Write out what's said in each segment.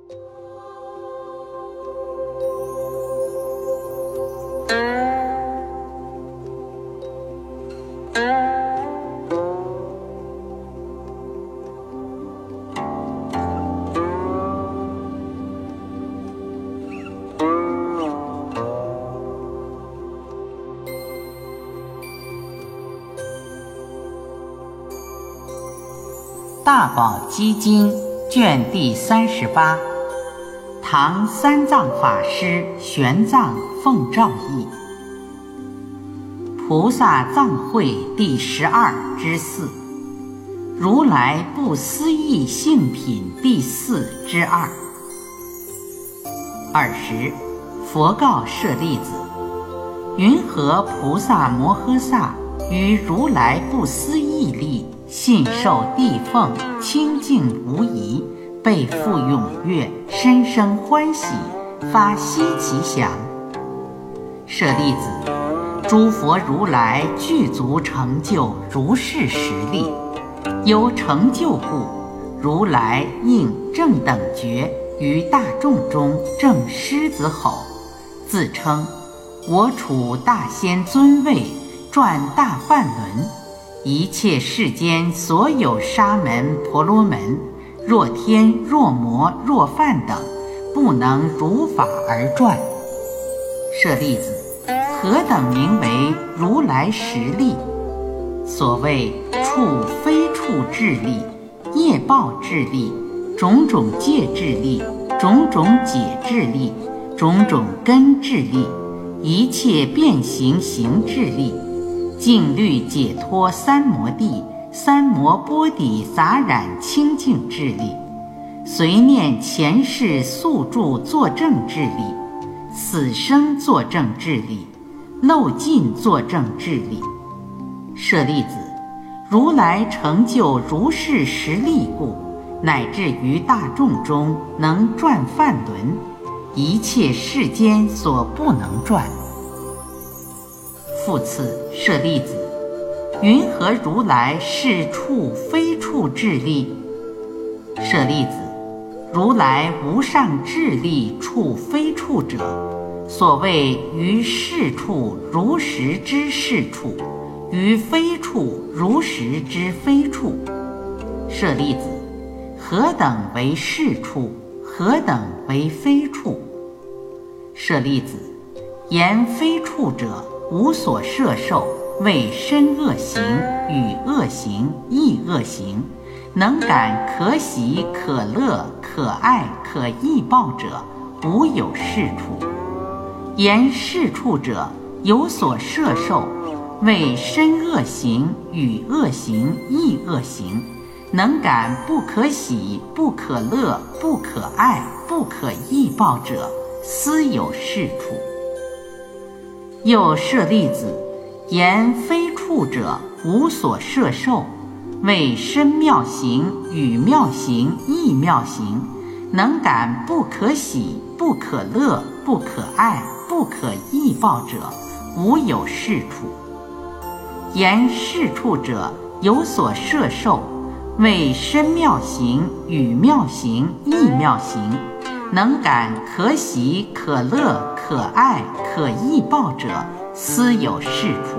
大宝积经卷第38，唐三藏法师玄奘奉诏译，菩萨藏会第12之4，如来不思议性品第4之2。20，佛告舍利子：云何菩萨摩诃萨于如来不思议力，信受地奉，清净无疑，备复踊跃，深生欢喜，发希其想。舍利子，诸佛如来具足成就如是实力，由成就故，如来应正等觉于大众中正狮子吼，自称我处大仙尊位，转大梵轮，一切世间所有沙门婆罗门，若天若魔若梵等，不能如法而转。舍利子，何等名为如来实力？所谓处非处智力、业报智力、种种界智力、种种解智力、种种根智力、一切变形行智力、净律解脱三摩地、三摩波底杂染清净智力、随念前世宿住作证智力、死生作证智力、漏尽作证智力。舍利子，如来成就如是实力故，乃至于大众中能转梵轮，一切世间所不能转。复次，舍利子，云何如来是处非处智力？舍利子，如来无上智力处非处者，所谓于是处如实之是处，于非处如实之非处。舍利子，何等为是处？何等为非处？舍利子，言非处者，无所摄受，为身恶行、与恶行、意恶行，能感可喜、可乐、可爱、可易报者，无有是处。言是处者，有所摄受，为身恶行、与恶行、意恶行，能感不可喜、不可乐、不可爱、不可易报者，斯有是处。又舍利子，言非处者，无所摄受，为身妙行、与妙行、意妙行，能感不可喜、不可乐、不可爱、不可易报者，无有是处。言是处者，有所摄受，为身妙行、与妙行、意妙行，能感可喜、可乐、可爱、可易报者，斯有是处。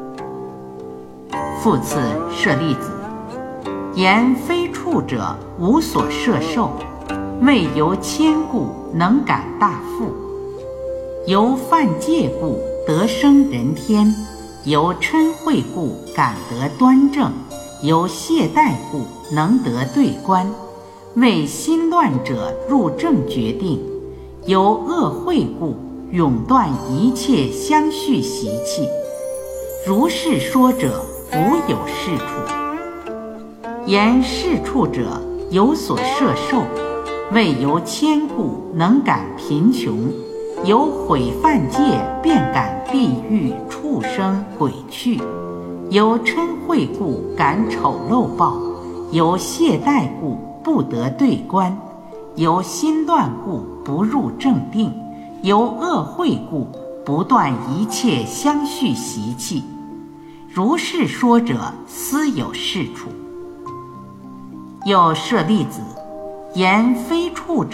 复次，舍利子，言非处者，无所摄受，为由谦故，能感大富；由犯戒故，得生人天；由嗔恚故，感得端正；由懈怠故，能得对观；为心乱者，入正决定；由恶慧故，永断一切相续习气。如是说者，无有是处。言是处者，有所摄受，为由谦故，能感贫穷；由毁犯戒，便感地狱、畜生、鬼趣；由嗔恚故，感丑陋报；由懈怠故，不得对观；由心乱故，不入正定；由恶慧故，不断一切相续习气。如是说者，斯有是处。又舍利子，言非处者，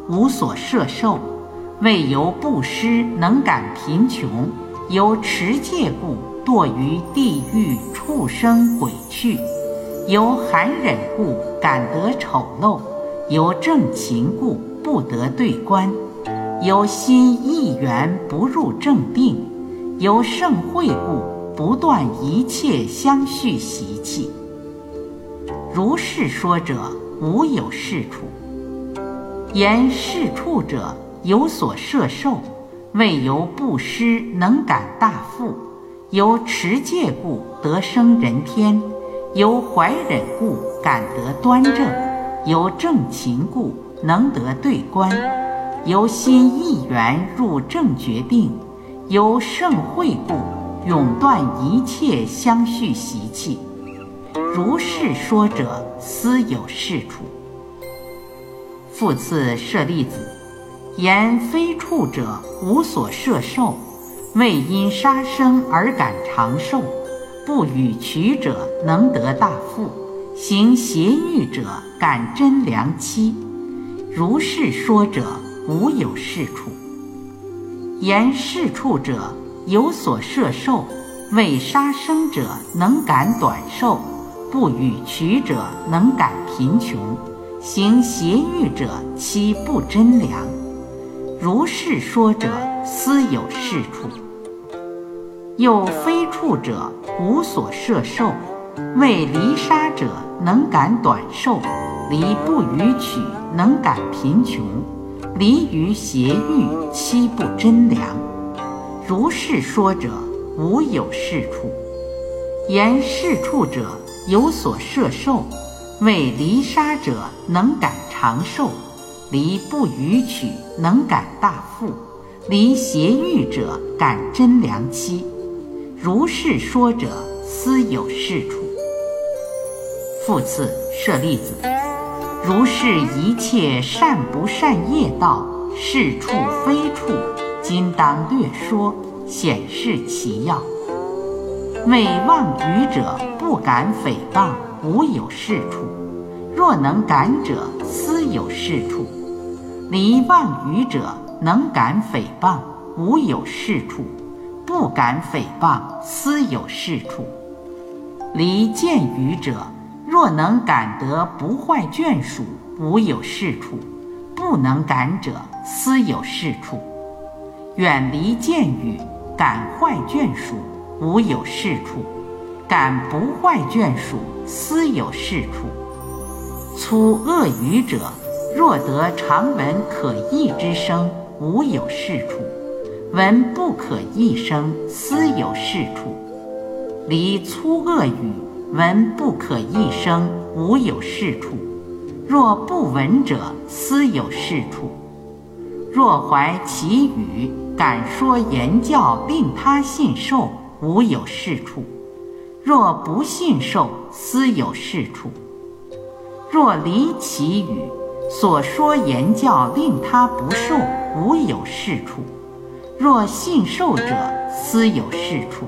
无所摄受，为由布施能感贫穷，由持戒故堕于地狱、畜生、鬼趣，由含忍故感得丑陋，由正勤故不得对观，由心意缘不入正定，由盛慧故不断一切相续习气。如是说者，无有是处。言是处者，有所摄受，为由布施能感大富，由持戒故得生人天，由怀忍故感得端正，由正勤故能得对观，由心意缘入正觉定，由盛慧故永断一切相续习气。如是说者，斯有是处。复次舍利子，言非处者，无所摄受，为因杀生而感长寿，不与取者能得大富，行邪欲者感真良妻。如是说者，无有是处。言是处者，有所摄受，为杀生者能感短寿，不与取者能感贫穷，行邪欲者其不真良。如是说者，斯有是处。又非处者，无所摄受，为离杀者能感短寿，离不与取能感贫穷，离于邪欲其不真良。如是说者，无有是处。言是处者，有所摄受，为离杀者能感长寿，离不与取能感大富，离邪欲者感真良妻。如是说者，斯有是处。复次舍利子，如是一切善不善业道，是处非处，今当略说，显示其要。为妄语者不敢诽谤，无有是处。若能感者，斯有是处。离妄语者能感诽谤，无有是处。不敢诽谤，斯有是处。离见语者，若能感得不坏眷属，无有是处。不能感者，斯有是处。远离见语，感坏眷属，无有是处。感不坏眷属，斯有是处。粗恶语者，若得常闻可益之声，无有是处。闻不可益声，斯有是处。离粗恶语，闻不可益声，无有是处。若不闻者，斯有是处。若怀其语，敢说言教，令他信受，无有是处。若不信受，斯有是处。若离其语，所说言教，令他不受，无有是处。若信受者，斯有是处。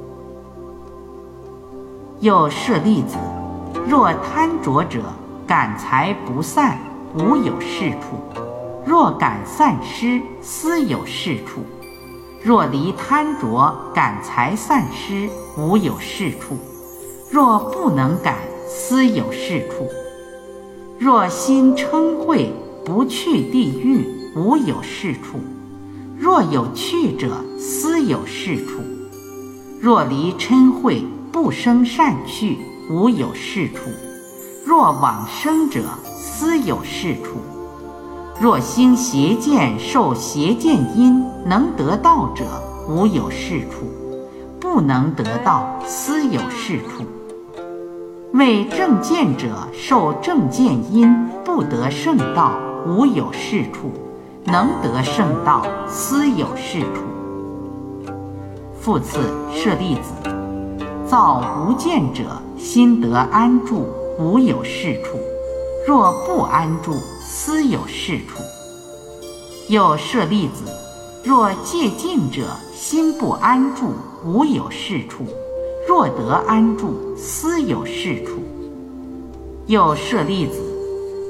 又舍利子，若贪着者，感财不散，无有是处。若感散失，斯有是处。若离贪着，感财散失，无有是处。若不能感，斯有是处。若心嗔恚，不去地狱，无有是处。若有去者，斯有是处。若离嗔恚，不生善趣，无有是处。若往生者，斯有是处。若兴邪见，受邪见因，能得道者，无有是处。不能得道，斯有是处。为正见者，受正见因，不得圣道，无有是处。能得圣道，斯有是处。复次舍利子，造无见者，心得安住，无有是处。若不安住，斯有是处。又舍利子，若戒净者，心不安住，无有是处。若得安住，斯有是处。又舍利子，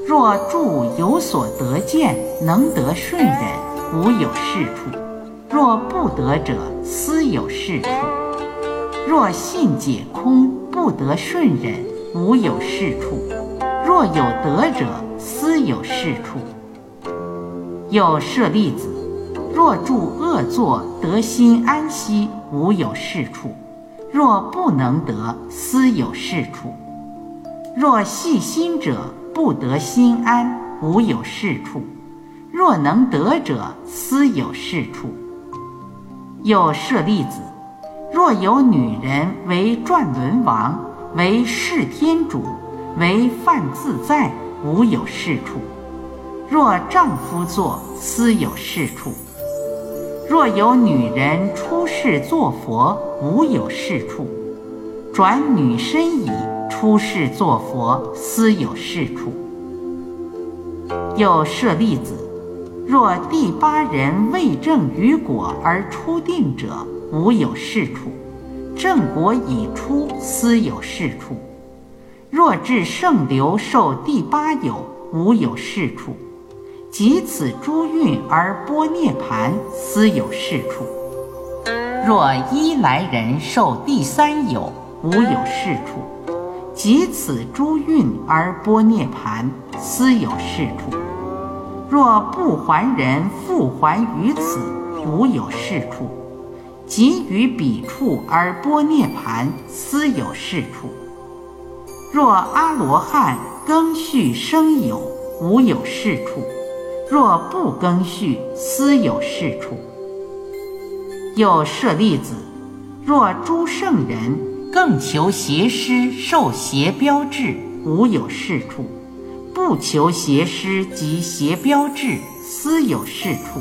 若住有所得见，能得顺忍，无有是处；若不得者，斯有是处。若信解空，不得顺忍，无有是处；若有得者，斯有是处。有舍利子，若住恶作，得心安息，无有是处；若不能得，斯有是处。若系心者，不得心安，无有是处；若能得者，斯有是处。有舍利子，若有女人为转轮王，为释天主，为梵自在，无有是处；若丈夫作，斯有是处。若有女人出世作佛，无有是处；转女身矣，出世作佛，斯有是处。有舍利子，若第八人未证于果而出定者，无有是处；正果已出，斯有是处。若至圣流受第八有，无有是处；即此诸运而般涅盘，斯有是处。若依来人受第三有，无有是处；即此诸运而般涅盘，斯有是处。若不还人复还于此，无有是处；即于彼处而般涅盘，斯有是处。若阿罗汉更续生有，无有是处；若不更续，斯有是处。有舍利子，若诸圣人更求邪师受邪标志，无有是处；不求邪师及邪标志，斯有是处。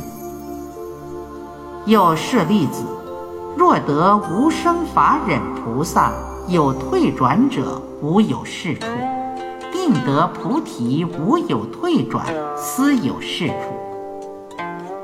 有舍利子，若得无生法忍菩萨，有退转者，无有是处；定得菩提，无有退转，斯有是处。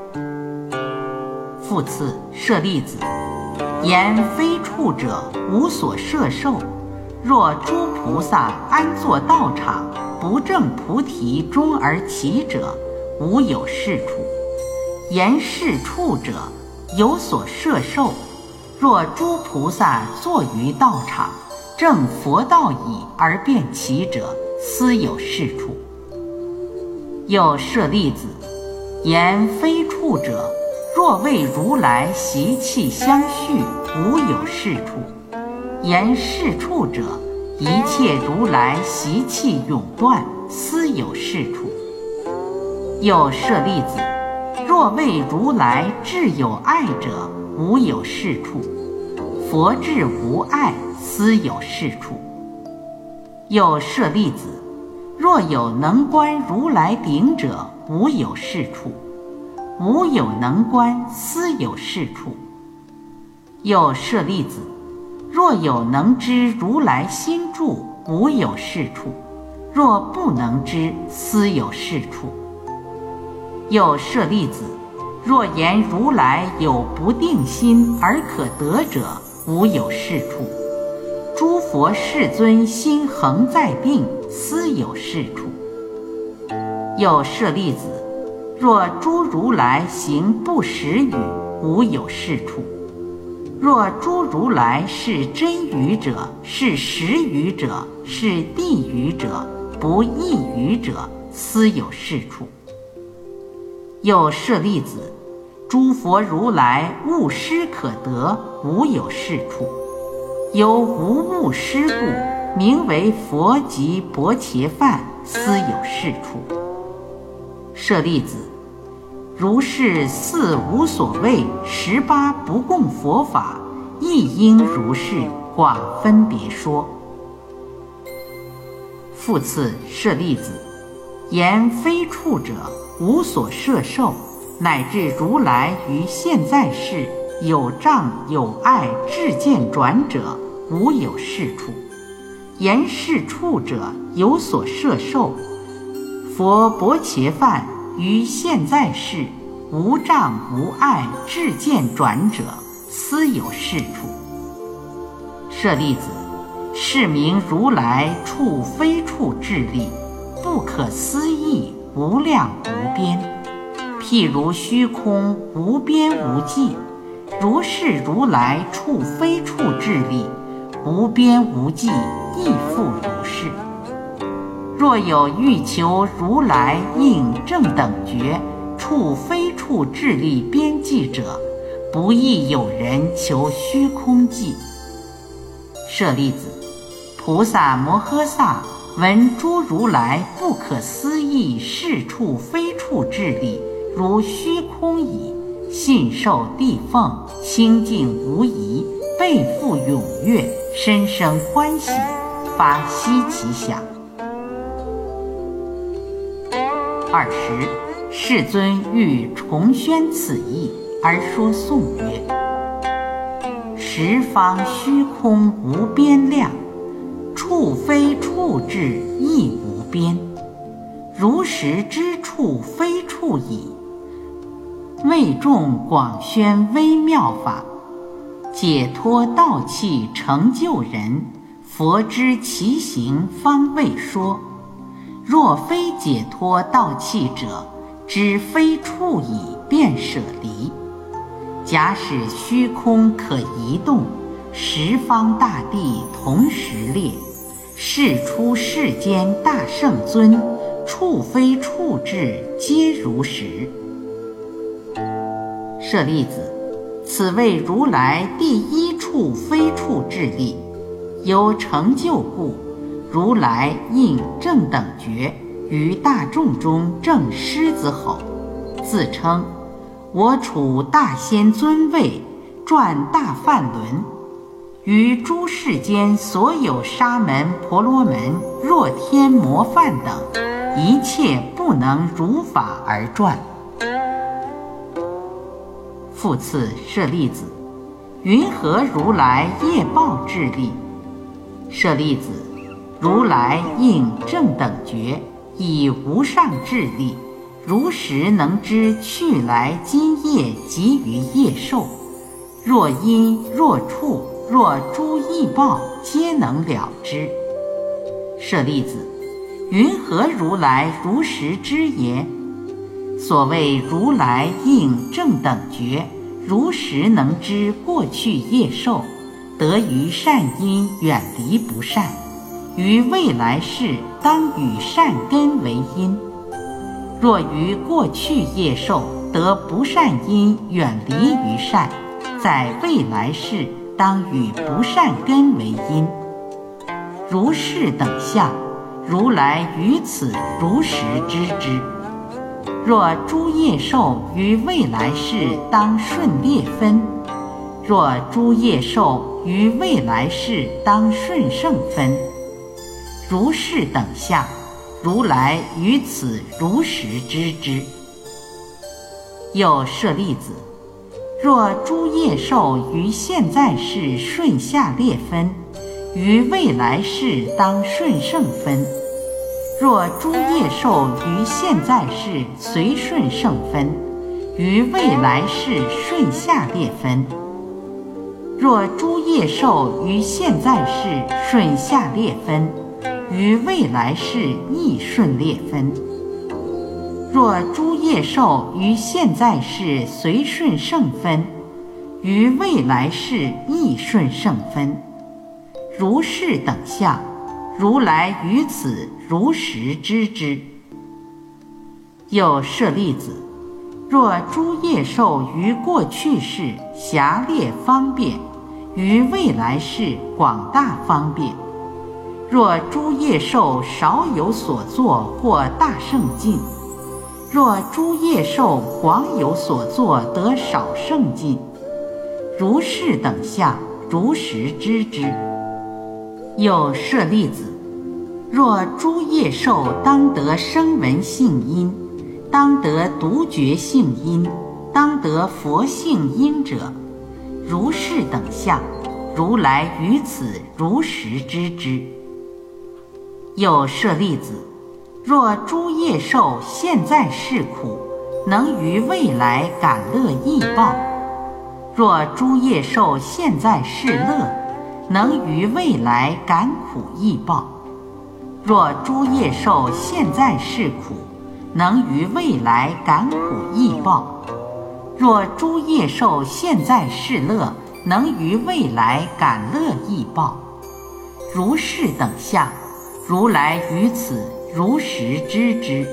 复次，舍利子，言非处者，无所摄受。若诸菩萨安坐道场，不证菩提终而起者，无有是处；言是处者，有所摄受。若诸菩萨坐于道场，证佛道已而便起者，斯有是处。有舍利子，言非处者，若为如来习气相续，无有是处；言是处者，一切如来习气永断，斯有是处。有舍利子，若为如来智有爱者，无有是处；佛智无爱，斯有是处。有舍利子，若有能观如来顶者，无有是处；无有能观，斯有是处。有舍利子，若有能知如来心住，无有是处；若不能知，斯有是处。有舍利子，若言如来有不定心而可得者，无有是处；诸佛世尊心恒在定，斯有是处。有舍利子，若诸如来行不实语，无有是处；若诸如来是真语者，是实语者，是地语者，不异语者，斯有是处。有舍利子，诸佛如来悟施可得，无有是处；由无悟施故，名为佛及薄伽梵，斯有是处。舍利子，如是四无所谓18不共佛法，亦应如是广分别说。复次，舍利子，言非处者，无所摄受，乃至如来于现在世有障有碍智见转者，无有是处；言是处者，有所摄受。佛薄伽梵于现在世无障无碍智见转者，斯有是处。舍利子，是名如来处非处智力， 不可思议，无量无边。譬如虚空无边无际，如是如来处非处智力，无边无际，亦复如是。若有欲求如来应正等觉处非处智力边际者，不亦有人求虚空际。舍利子，菩萨摩诃萨闻诸如来不可思议是处非处智力如虚空矣，信受地奉，清净无疑，倍复踊跃，深生欢喜，发希其想。20. 世尊欲重宣此义，而说颂曰：十方虚空无边量，处非处智亦无边，如实之处非处矣。为众广宣微妙法，解脱道器成就人，佛知其行方未说。若非解脱道器者，知非处矣，便舍离。假使虚空可移动，十方大地同时列，是出世间大圣尊，处非处智皆如实。舍利子，此谓如来第一处非处智力，由成就故，如来应正等觉，于大众中正狮子吼，自称我处大仙尊位，转大梵轮，于诸世间所有沙门婆罗门、若天魔梵等，一切不能如法而转。复次，舍利子，云何如来业报智力？舍利子，如来应正等觉，以无上智力，如实能知去来今业及于业受，若因若处若诸异报，皆能了知。舍利子，云何如来如实知也？所谓如来应正等觉，如实能知过去业受，得于善因远离不善，于未来世当与善根为因。若于过去业受得不善因远离于善，在未来世当与不善根为因。如是等相，如来于此如实知之。若诸业受于未来世当顺列分，若诸业受于未来世当顺胜分。如是等相，如来于此如实知之。又舍利子，若诸业受于现在世顺下列分，于未来世当顺胜分。若诸业受于现在世随顺胜分，于未来世顺下列分。若诸业受于现在世顺下列分，于未来世亦顺列分。若诸业受于现在世随顺胜分，于未来世亦顺胜分。如是等相，如来于此如实知之。又舍利子，若诸业受于过去世狭劣方便，于未来世广大方便。若诸业受少有所作或大圣境，若诸业受广有所作得少圣境，如是等相，如实知之。又舍利子，若诸业受当得声闻性因，当得独觉性因，当得佛性因者，如是等相，如来于此如实知之。又舍利子，若诸业受现在是苦，能于未来感乐益报；若诸业受现在是乐，能于未来感苦益报。 若诸业受现在是苦，能于未来感苦易报；若诸业受现在是乐，能于未来感乐易报。如是等相，如来于此如实知之。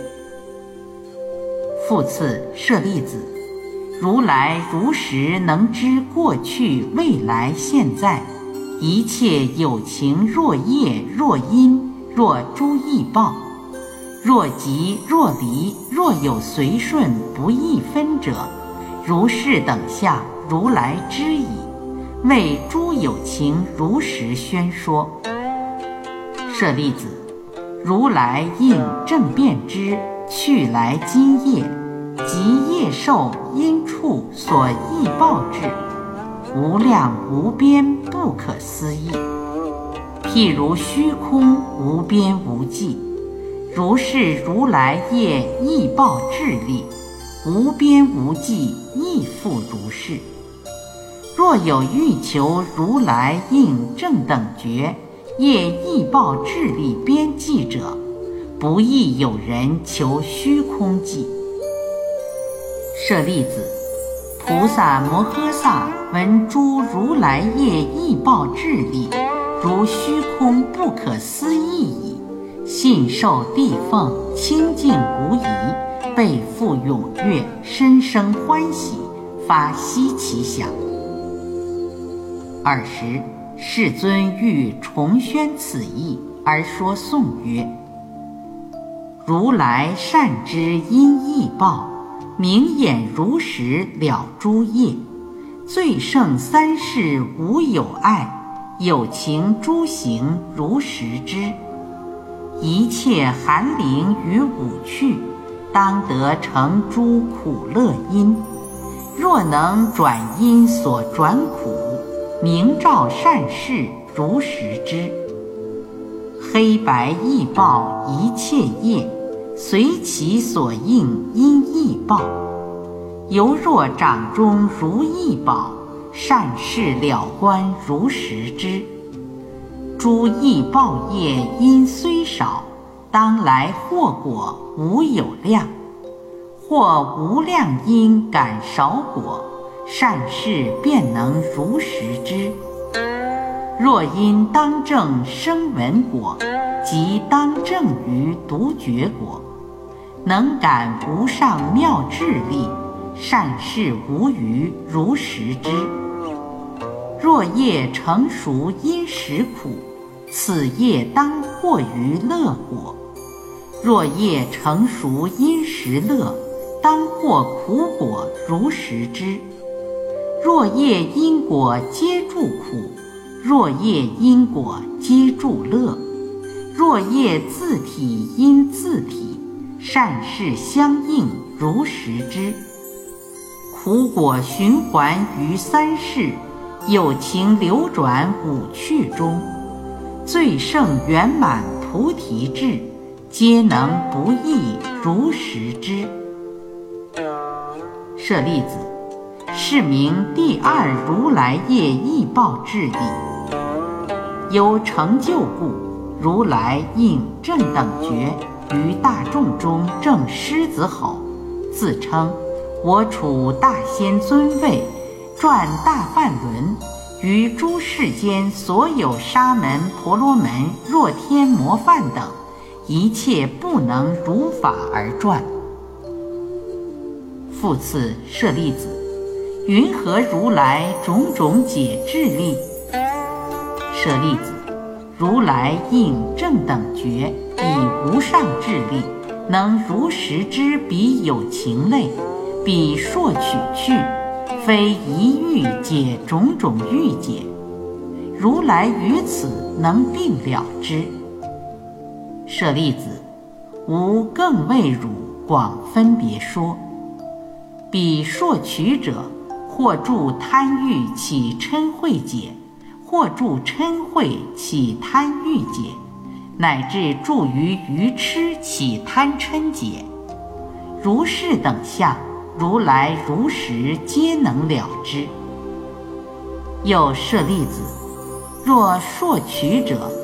复次，舍利子，如来如实能知过去、未来、现在一切有情若业、若因、若诸异报，若即若离，若有随顺不异分者，如是等相，如来知矣，为诸有情如实宣说。舍利子，如来应正遍知去来今业及业受因处所异报智，无量无边不可思议。譬如虚空无边无际，如是如来业异报智力，无边无际亦复如是。若有欲求如来应正等觉业异报智力边际者，不亦有人求虚空际。舍利子，菩萨摩诃萨闻诸如来业异报智力，如虚空不可思议矣，信受地奉，清净无疑，被复踊跃，深生欢喜，发希奇想。20. 世尊欲重宣此义，而说颂曰：如来善知因异报，明眼如实了诸业，最胜三世无有碍，有情诸行如实知。一切寒灵于五趣，当得成诸苦乐因。若能转因所转苦，明照善事如实知。黑白异报一切业，随其所应因异报。犹若掌中如意宝，善事了观如实知。诸异报业因虽少，当来祸果无有量。或无量因感少果，善事便能如实知。若因当证声闻果，即当证于独觉果，能感无上妙智力，善事无余如实知。若业成熟因实苦，此业当获于乐果；若业成熟因实乐，当获苦果如实知。若业因果皆助苦，若业因果皆助乐。若业自体因自体，善事相应如实知。苦果循环于三世，有情流转五趣中，最胜圆满菩提智，皆能不异如实知。舍利子，是名第二如来业异报智力。由成就故，如来应正等觉于大众中正狮子吼，自称我处大仙尊位，转大梵轮，于诸世间所有沙门、婆罗门、若天魔梵等，一切不能如法而转。复次，舍利子，云何如来种种解智力？舍利子，如来应正等觉，以无上智力，能如实知彼有情类，彼硕取趣，非一欲解种种欲解。如来于此能并了之。舍利子，吾更为汝广分别说。彼硕取者，或助贪欲起嗔恚解，或助嗔恚起贪欲解，乃至助于愚痴起贪嗔解。如是等相，如来如实皆能了之。又舍利子，若硕取者，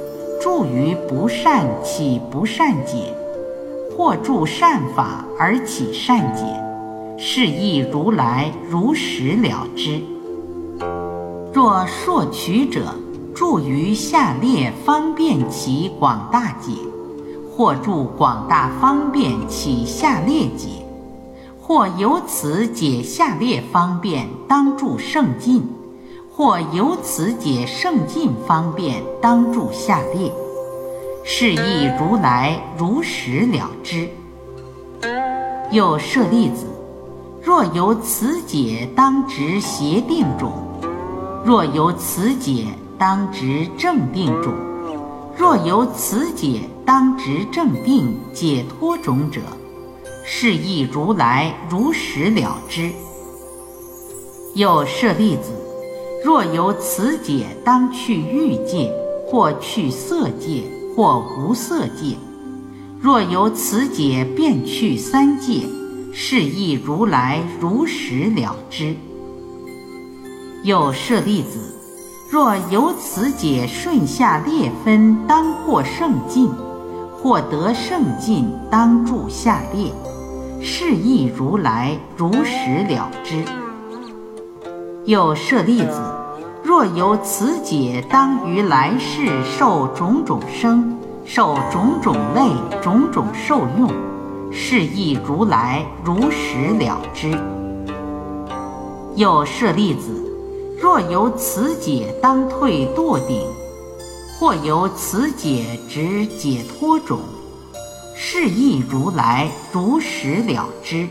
助于不善起不善解，或助善法而起善解，是亦如来如实了之。若硕取者，助于下列方便起广大解，或助广大方便起下列解，或由此解下列方便当助胜进，或由此解胜进方便当助下列，是亦如来如实了之。又舍利子，若由此解当执邪定种，若由此解当执正定种，若由此解当执正定解脱种者，是亦如来如实了之。又舍利子，若由此解当去欲界，或去色界，或无色界，若由此解便去三界，是亦如来如实了之。又舍利子，若由此解顺下列分当获胜进，或得胜进当助下列，是亦如来如实了之。又舍利子，若由此解当于来世受种种生，受种种类种种受用，是亦如来如实了之。又舍利子，若由此解当退堕顶，或由此解执解脱种，是亦如来如实了之。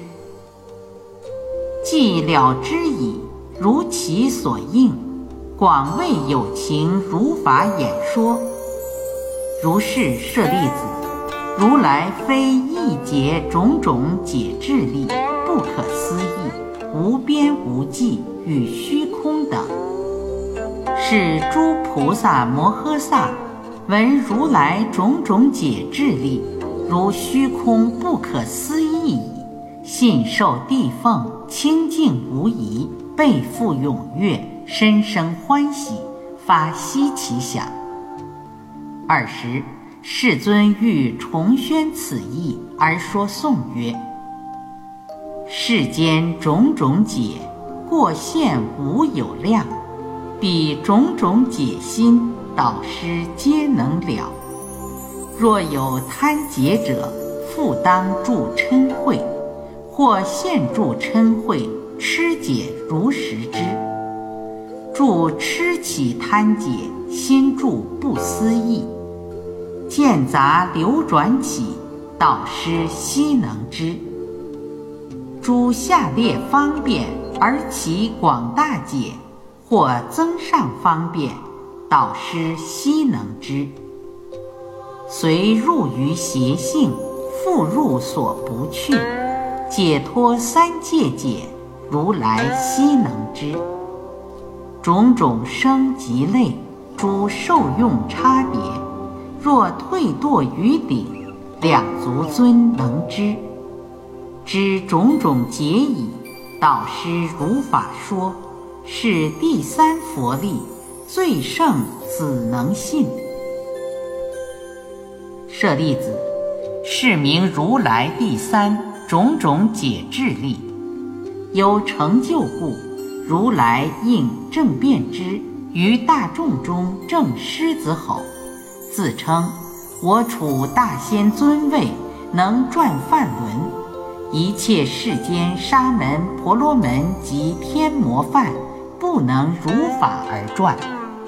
既了之矣，如其所应，广为有情如法演说。如是舍利子，如来非一解种种解智力，不可思议，无边无际，与虚空等，是诸菩萨摩诃萨闻如来种种解智力，如虚空不可思议矣，信受地奉，清净无疑，倍复踊跃，深生欢喜，发希奇想。20世尊欲重宣此义，而说颂曰：世间种种解，过现无有量，彼种种解心，导师皆能了。若有贪解者，复当助嗔恚，或现助嗔恚，痴解如实之。助痴起贪解，心助不思议，见杂流转起，导师悉能知。诸下列方便而其广大解，或增上方便，导师悉能知。虽入于邪性，复入所不去，解脱三界解，如来悉能知。种种生及类，诸受用差别，若退堕于顶，两足尊能知。知种种解已，导师如法说，是第三佛力，最胜子能信。舍利子，是名如来第三种种解智力，有成就故，如来应正遍知，于大众中正狮子吼，自称我处大仙尊位，能转梵轮，一切世间沙门婆罗门及天魔梵，不能如法而转。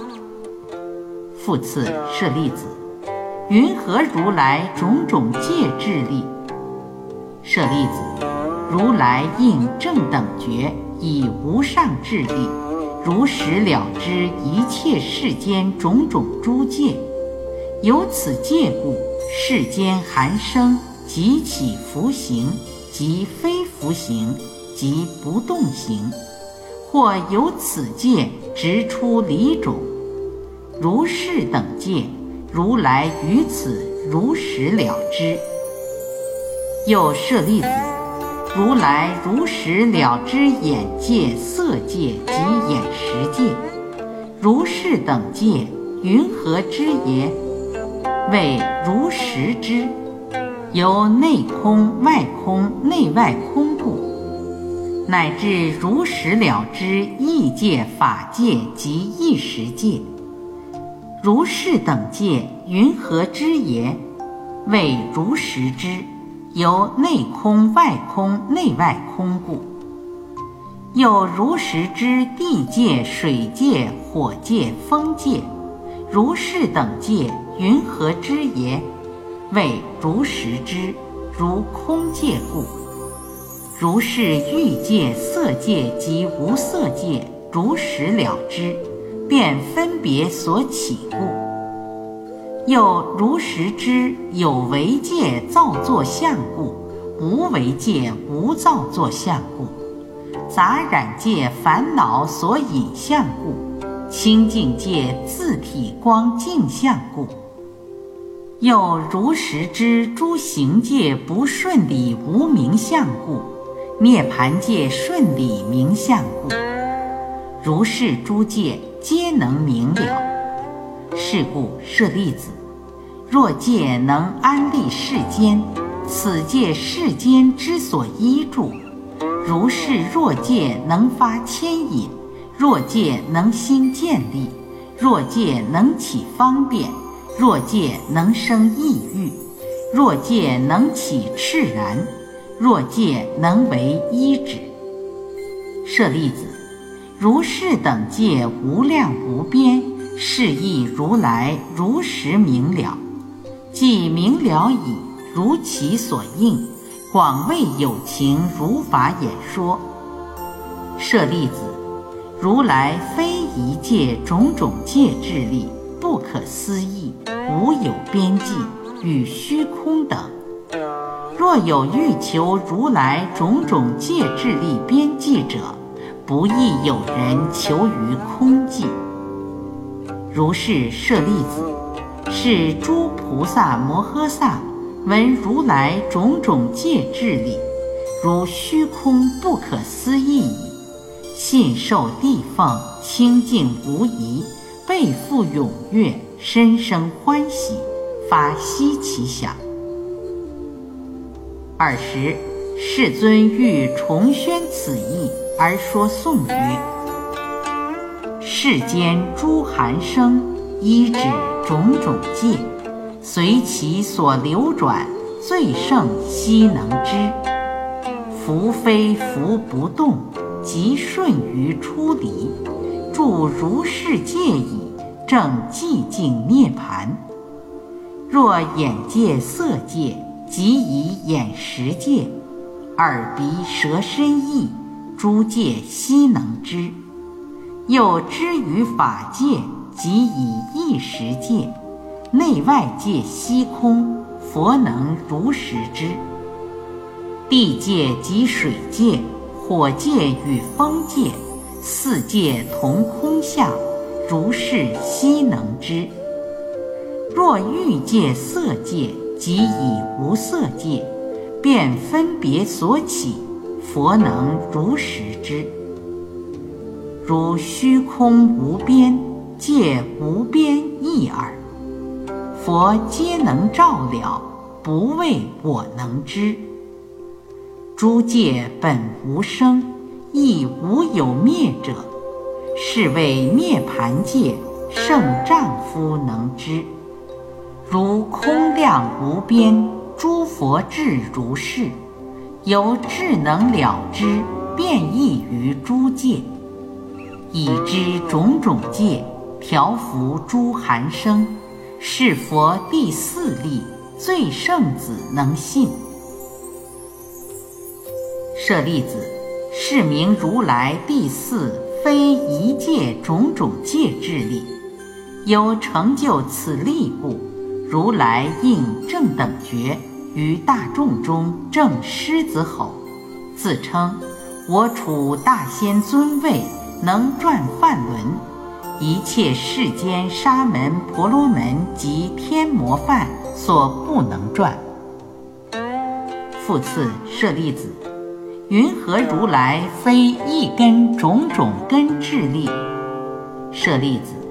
复次舍利子，云何如来种种戒智力？舍利子，如来应正等觉，以无上智力，如实了知一切世间种种诸戒。由此戒故，世间含生即起伏行，即非伏行，即不动行，或由此戒直出离种。如是等戒，如来于此如实了知。又舍利子，如来如实了知眼界、色界及眼识界，如是等戒，云何知也？ 谓如实之，由内空外空内外空故，乃至如实了知义界法界及意识界，如是等界云何之也？谓如实之，由内空外空内外空故。又如实知地界水界火界风界，如是等界云何之也？谓如实之，如空界故。如是欲界色界及无色界如实了知，便分别所起故。又如实知有为界造作相故，无为界无造作相故，杂染界烦恼所引相故，清净界自体光净相故。又如实知诸行界不顺理无明相故，涅盘界顺理明相故。如是诸界皆能明了。是故舍利子，若界能安立世间，此界世间之所依住。如是若界能发牵引，若界能兴建立，若界能起方便，若界能生意欲，若界能起炽然，若界能为依止。舍利子，如是等界无量无边，是亦如来如实明了。既明了已，如其所应，广为有情如法演说。舍利子，如来非一界种种界智力，不可思议，无有边际，与虚空等。若有欲求如来种种界智力边际者，不亦有人求于空际。如是舍利子，是诸菩萨摩诃萨闻如来种种界智力，如虚空不可思议矣，信受地奉，清净无疑，倍复踊跃，深生欢喜，发希奇想。20世尊欲重宣此义，而说颂曰：世间诸寒生，依止种种界，随其所流转，最胜悉能知。福非福不动，即顺于出离，住如是界矣，正寂静涅盘。若眼界色界，即以眼识界，耳鼻舌身意，诸界悉能知。又知于法界，即以意识界，内外界悉空，佛能如实知。地界及水界，火界与风界，四界同空相，如是悉能知。若欲界色界，即以无色界，便分别所起，佛能如实知。如虚空无边，界无边一耳，佛皆能照了，不为我能知。诸界本无生，亦无有灭者，是谓涅盘界，圣丈夫能知。如空量无边，诸佛智如是，由智能了知，变异于诸界，已知种种界，调伏诸寒生，是佛第四力，最圣子能信。舍利子，是名如来第四非一界种种界智力，有成就此力故，如来应正等觉，于大众中正狮子吼，自称我处大仙尊位，能转梵轮，一切世间沙门婆罗门及天魔梵所不能转。复次舍利子，云何如来非一根种种根智力？舍利子，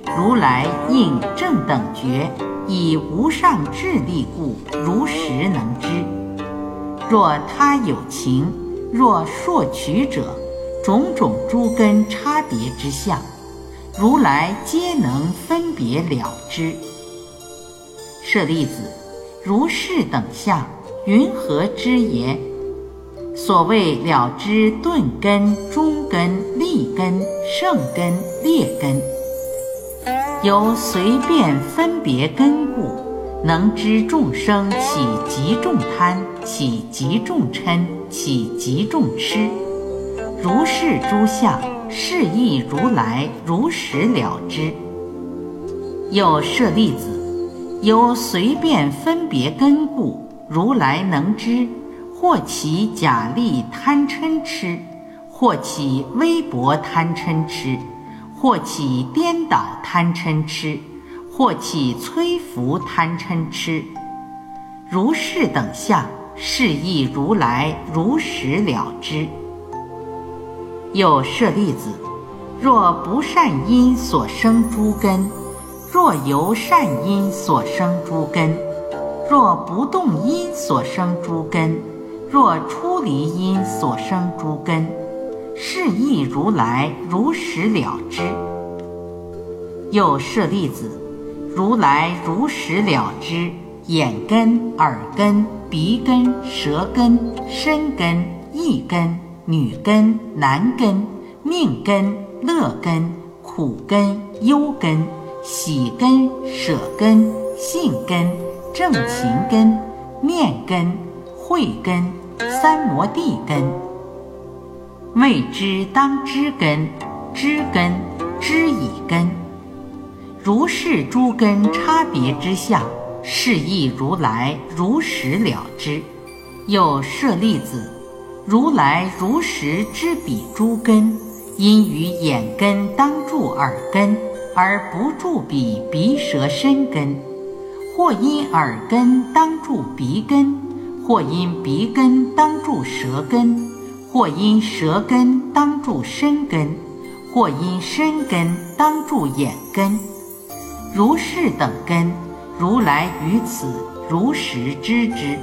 如来应正等觉，以无上智力故，如实能知。若他有情，若硕取者，种种诸根差别之相，如来皆能分别了知。舍利子，如是等相，云何知言？所谓了知顿根、中根、利根、胜根、劣根，由随便分别根故，能知众生起极重贪，起极重嗔，起极重痴。如是诸相，是亦如来如实了知。又舍利子，由随便分别根故，如来能知，或起假利贪嗔痴，或起微薄贪嗔痴，或起颠倒贪嗔痴，或起摧伏贪嗔痴。如是等相，是亦如来如实了知。又舍利子，若不善因所生诸根，若由善因所生诸根，若不动因所生诸根，若出离因所生诸根，是亦如来如实了知。又舍利子，如来如实了知眼根、耳根、鼻根、舌根、身根、意根、女根、男根、命根、乐根、苦根、忧根、喜根、舍根、信根、正勤根、念根、慧根、三摩地根，谓之当知根、知根、知已根。如是诸根差别之相，是亦如来如实了知。又舍利子，如来如实知彼诸根，因于眼根当住耳根，而不住彼鼻舌身根；或因耳根当住鼻根，或因鼻根当住舌根，或因舌根当住身根，或因身根当住眼根。如是等根，如来于此如实知之。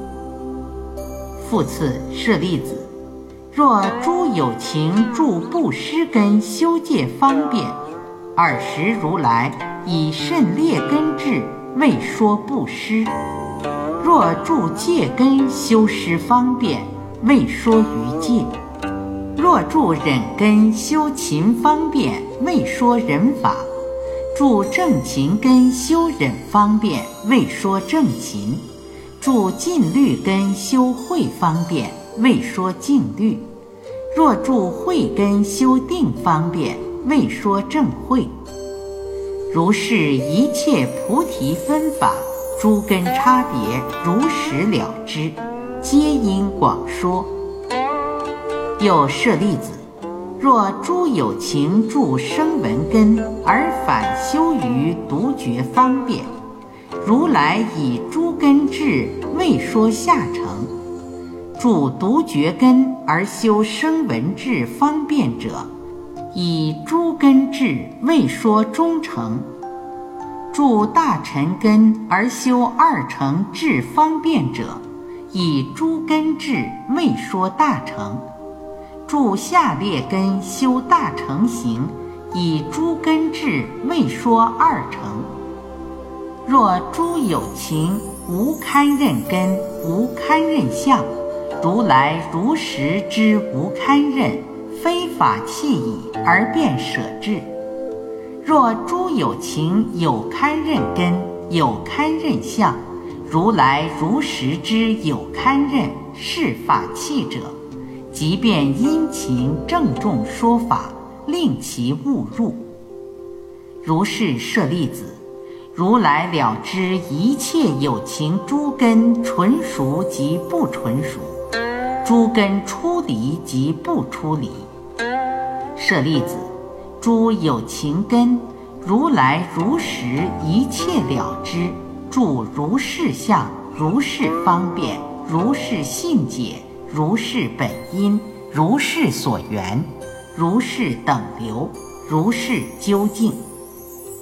复次，舍利子，若诸有情住布施根修戒方便，尔时如来以甚劣根智未说布施；若住戒根修施方便，未说于戒；若住忍根修勤方便，未说忍法；住正勤根修忍方便，未说正勤；住静虑根修慧方便，未说静虑；若住慧根修定方便，未说正慧。如是一切菩提分法，诸根差别，如实了知，皆因广说。又舍利子，若诸有情住声闻根，而反修于独觉方便，如来以诸根智未说下乘；住独觉根而修声闻智方便者，以诸根智未说中乘；住大乘根而修二乘智方便者，以诸根智未说大乘；住下列根修大乘行，以诸根智未说二乘。若诸有情无堪任根，无堪任相，如来如实知无堪任，非法器已而便舍至。若诸有情有堪任根，有堪任相，如来如实知有堪任，是法器者，即便殷勤郑重说法，令其误入。如是舍利子，如来了知一切有情诸根纯熟及不纯熟，诸根出离及不出离。舍利子，诸有情根，如来如实一切了知，住如是相，如是方便，如是信解，如是本因，如是所缘，如是等流，如是究竟。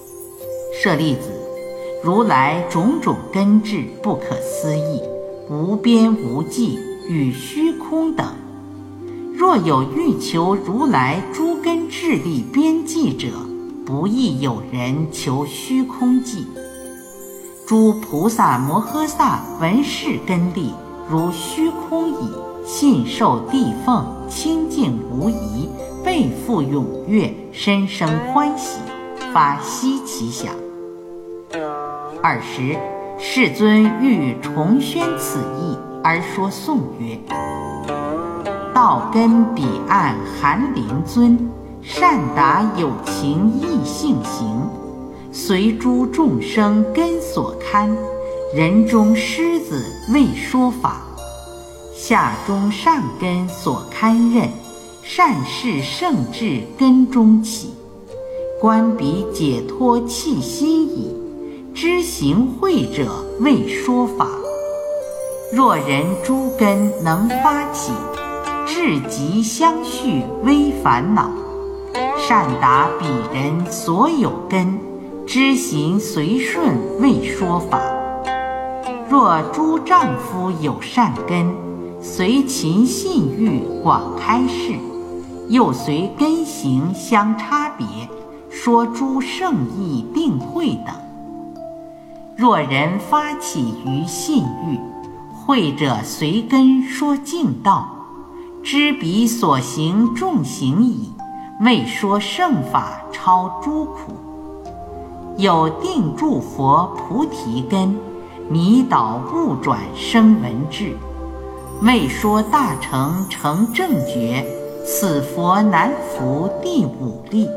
舍利子，如来种种根智不可思议，无边无际，与虚空等。若有欲求如来诸根智力边际者，不亦有人求虚空际。诸菩萨摩诃萨闻是根力，如虚空矣，信受地奉，清净无疑，背负踊跃，深生欢喜，发希其想。20世尊欲重宣此意，而说颂曰：道根彼岸寒灵尊，善达有情意性行，随诸众生根所堪，人中狮子未说法，下中上根所堪任，善事圣智根中起，观彼解脱气心矣，知行慧者未说法。若人诸根能发起，至极相续微烦恼，善达彼人所有根，知行随顺未说法。若诸丈夫有善根，随勤信欲广开示，又随根行相差别，说诸圣义定慧等。若人发起于信欲，慧者随根说净道，知彼所行众行矣，未说圣法超诸苦。有定住佛菩提根，迷倒误转生闻智，未说大成成正觉，此佛难服第五力。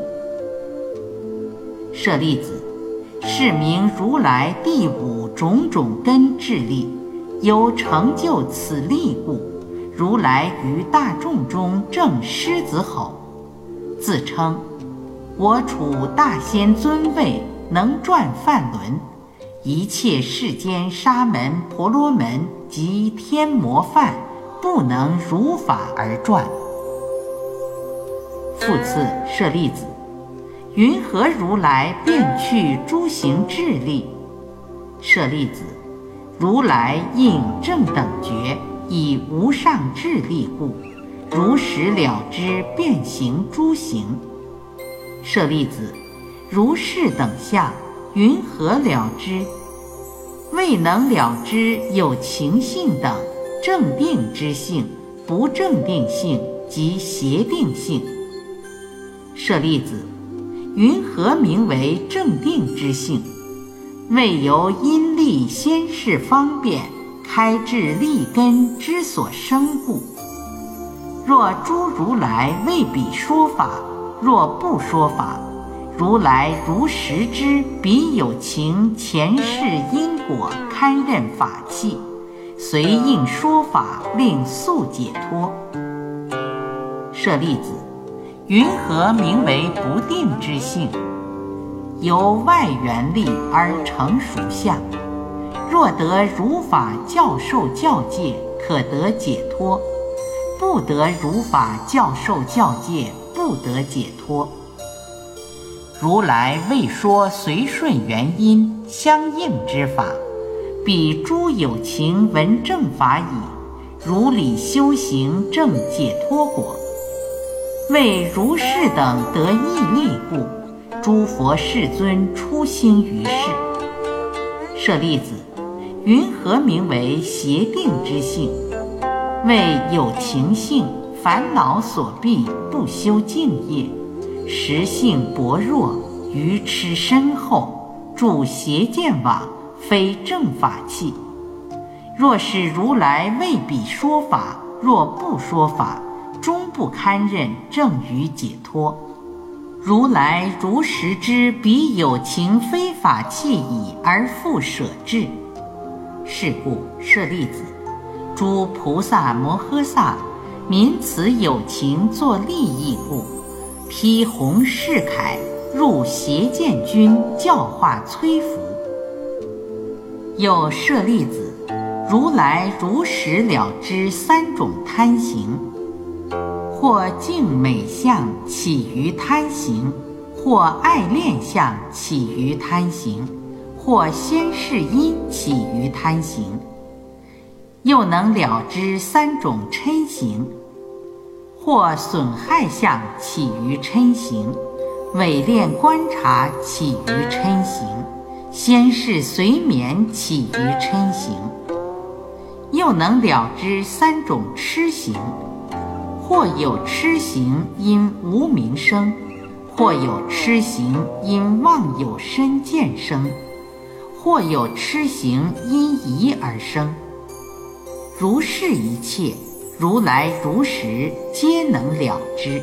舍利子，是名如来第五种种根智力，由成就此力故，如来于大众中正狮子吼，自称我处大仙尊位，能转梵轮，一切世间沙门婆罗门及天魔梵不能如法而转。复次，舍利子，云何如来遍去诸行智力？舍利子，如来应正等觉，以无上智力故，如实了知遍行诸行。舍利子，如是等相，云何了知？未能了知有情性等正定之性、不正定性及邪定性。舍利子，云何名为正定之性？未由因力先世方便，开智利根之所生故。若诸如来为彼说法，若不说法，如来如实知彼有情前世因果堪任法器，随应说法，令速解脱。舍利子，云何名为不定之性？由外缘力而成熟相，若得如法教授教戒，可得解脱；不得如法教授教戒，不得解脱。如来未说随顺原因相应之法，彼诸有情闻正法已，如理修行正解脱果。为如是等得毅力故，诸佛世尊出兴于世。舍利子，云何名为邪定之性？为有情性，烦恼所蔽，不修净业，实性薄弱，愚痴深厚，著邪见网，非正法器。若是如来为彼说法，若不说法，终不堪任正于解脱。如来如实知彼有情非法器已，而复舍至。是故，舍利子，诸菩萨摩诃萨民此有情作利益故，披红饰铠，入邪见军，教化摧伏。有舍利子，如来如实了知三种贪行，或净美相起于贪行， 或爱恋相起于贪行，或先是因起于贪行，又能了知三种嗔行。或损害相起于嗔行，伪恋观察起于嗔行，先是随眠起于嗔行，又能了知三种痴行。或有痴行因无明生，或有痴行因妄有身见生，或有痴行因疑而生。如是一切，如来如实皆能了知。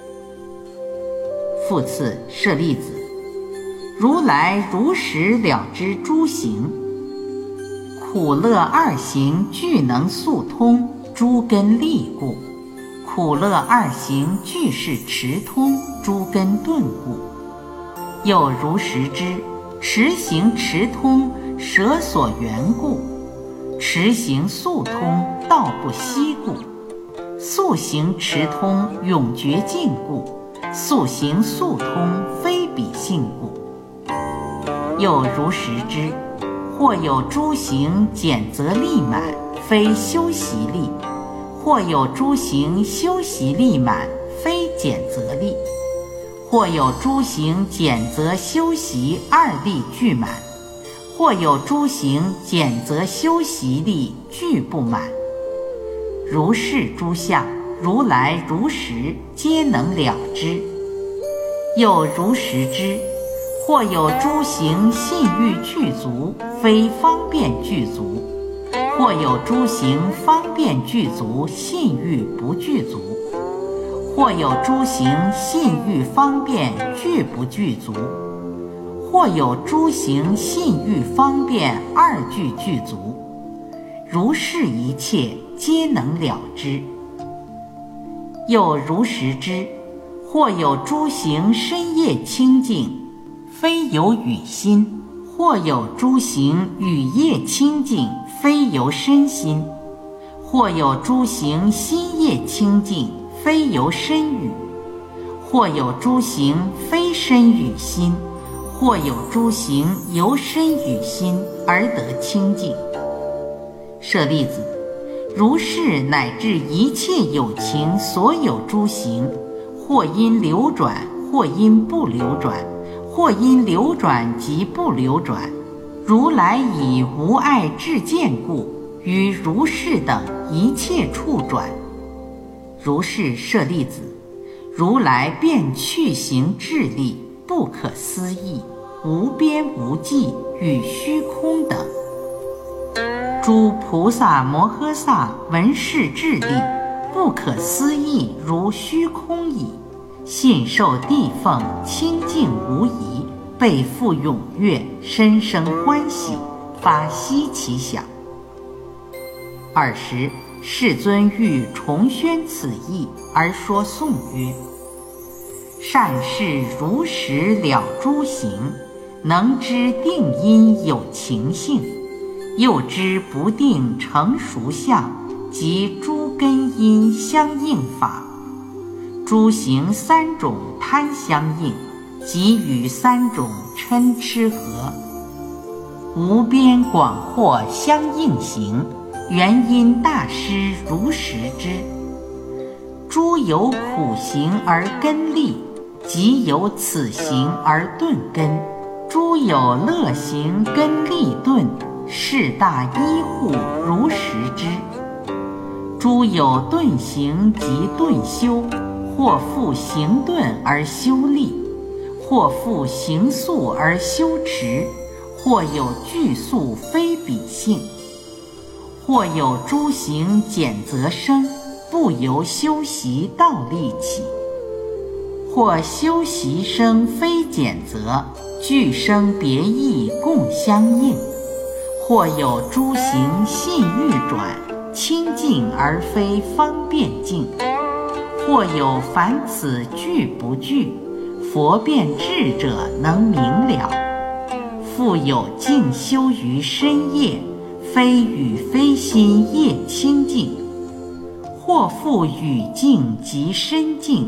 复次，舍利子，如来如实了知诸行，苦乐二行俱能速通，诸根利故；苦乐二行俱是持通，诸根顿故。又如实知持行持通，舍所缘故；持行速通，道不息故；速行持通，永绝尽故；速行速通，非彼性故。又如实知或有诸行减则力满，非修习力；或有诸行修习力满，非减则力；或有诸行减则修习二力俱满；或有诸行减则修习力俱不满。如是诸相，如来如实皆能了知。又如实知或有诸行信欲具足，非方便具足；或有诸行方便具足，信欲不具足；或有诸行信欲方便具不具足；或有诸行信欲方便二俱具足。如是一切皆能了知。又如实知或有诸行深夜清净，非由语心；或有诸行语夜清净，非由身心；或有诸行心夜清净，非由身语；或有诸行非身语心；或有诸行由身语心而得清净。舍利子，如是乃至一切有情所有诸行，或因流转，或因不流转，或因流转及不流转，如来以无碍智见故，于如是等一切处转。如是舍利子，如来遍去行智力，不可思议，无边无际，与虚空等。诸菩萨摩诃萨闻是智力，不可思议如虚空矣，信受地凤，清净无疑，备复踊跃，深生欢喜，发希其想。20世尊欲重宣此义，而说颂曰：善事如实了诸行，能知定因有情性，又知不定成熟相，及诸根因相应法。诸行三种贪相应，即与三种嗔痴合，无边广阔相应行，原因大师如实知。诸有苦行而根利，即有此行而顿根；诸有乐行根利顿，是大依护如实知。诸有顿行及顿修，或复行顿而修利，或复行速而修持，或有具速非彼性；或有诸行减则生，不由修习道力起；或修习生非减则，俱生别异共相应；或有诸行信欲转，清净而非方便净；或有凡此具不具，佛遍智者能明了；复有静修于深夜，非语非心业清净；或复语静及深静，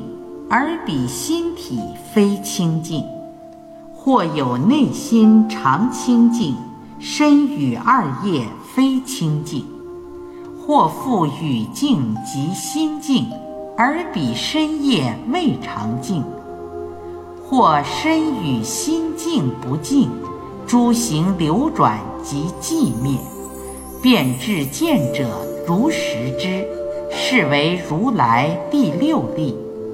而彼心体非清净。或有内心常清净，身语二业非清净。或复语净及心净，而彼身业未常净。或身语心净不净，诸行流转及寂灭，便至见者如实之，是为如来第六力。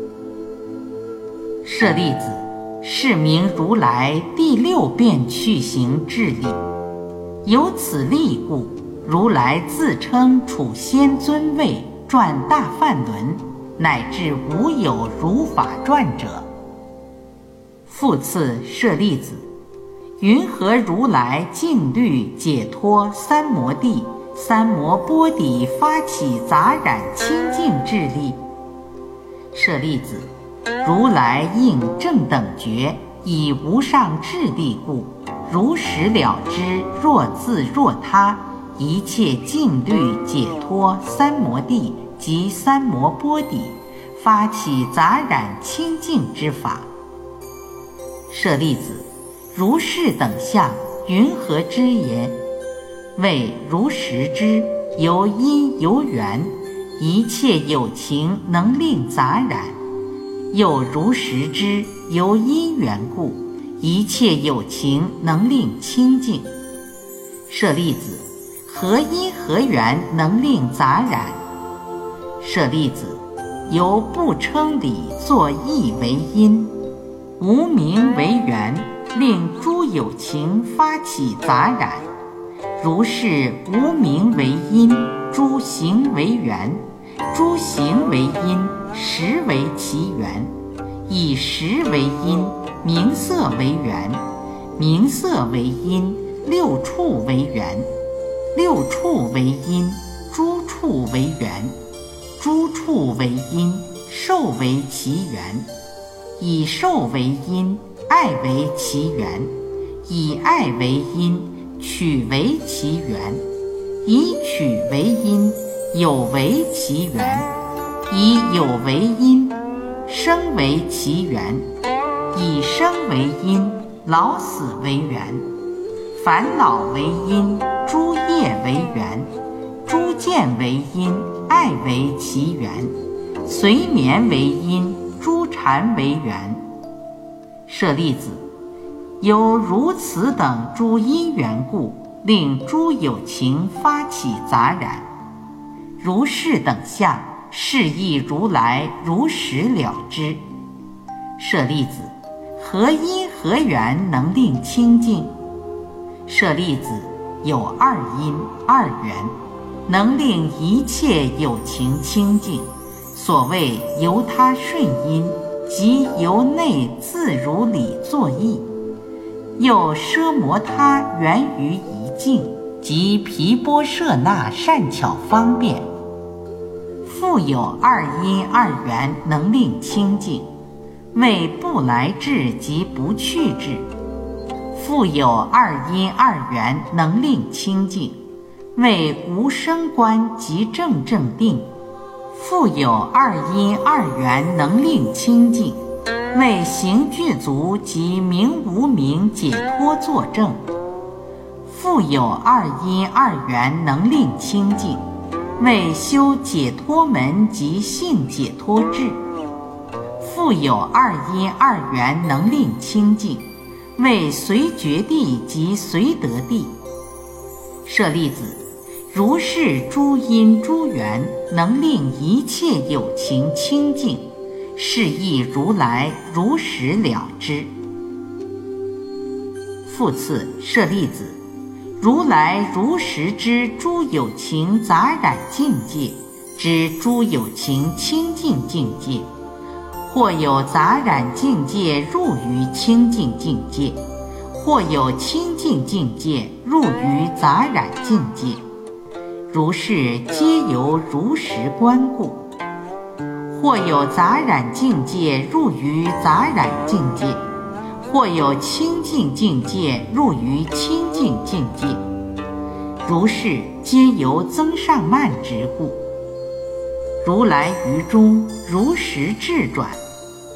舍利子，是名如来第六遍趣行智力。由此力故，如来自称处仙尊位，转大梵轮，乃至无有如法转者。复次，舍利子，云何如来净律解脱三摩地、三摩波底发起杂染清净智力？舍利子，如来应正等觉，以无上智力故，如实了知若自若他，一切净律解脱三摩地及三摩波底，发起杂染清净之法。舍利子，如是等相，云何知也？谓如实知，由因由缘，一切有情能令杂染；又如实知，由因缘故，一切有情能令清净。舍利子，何因何缘能令杂染？舍利子，由不称理作意为因，无明为缘，令诸有情发起杂染。如是无明为因，诸行为缘，诸行为因，识为其缘，以识为因，名色为缘，名色为因，六处为缘，六处为因，诸处为缘，诸处为因，受为其缘，以受为因，爱为其缘，以爱为因，取为其缘，以取为因，有为其缘，以有为因，生为其缘，以生为因，老死为缘，烦恼为因，诸业为缘，诸见为因，爱为其缘，随眠为因，诸禅为缘。舍利子，有如此等诸因缘故，令诸有情发起杂染。如是等相，是亦如来如实了知。舍利子，何因何缘能令清净？舍利子，有二因二缘，能令一切有情清净。所谓由他顺因，即由内自如理作意。又奢摩他源于一境，即毗波舍那善巧方便。复有二因二缘能令清净，为不来智及不去智。复有二因二缘能令清净，为无生观及正正定。复有二因二缘能令清净，为行具足及明无明解脱作证。复有二因二缘能令清净，为修解脱门及性解脱智。复有二因二缘能令清净，为随觉地及随得地。舍利子，如是诸因诸缘能令一切有情清净，是亦如来如实了知。复次，舍利子，如来如实知诸有情杂染境界，知诸有情清净境界。或有杂染境界入于清净境界，或有清净境界入于杂染境界。如是皆由如实观故。或有杂染境界入于杂染境界，或有清净境界入于清净境界。如是皆由增上慢执故。如来于中如实智转，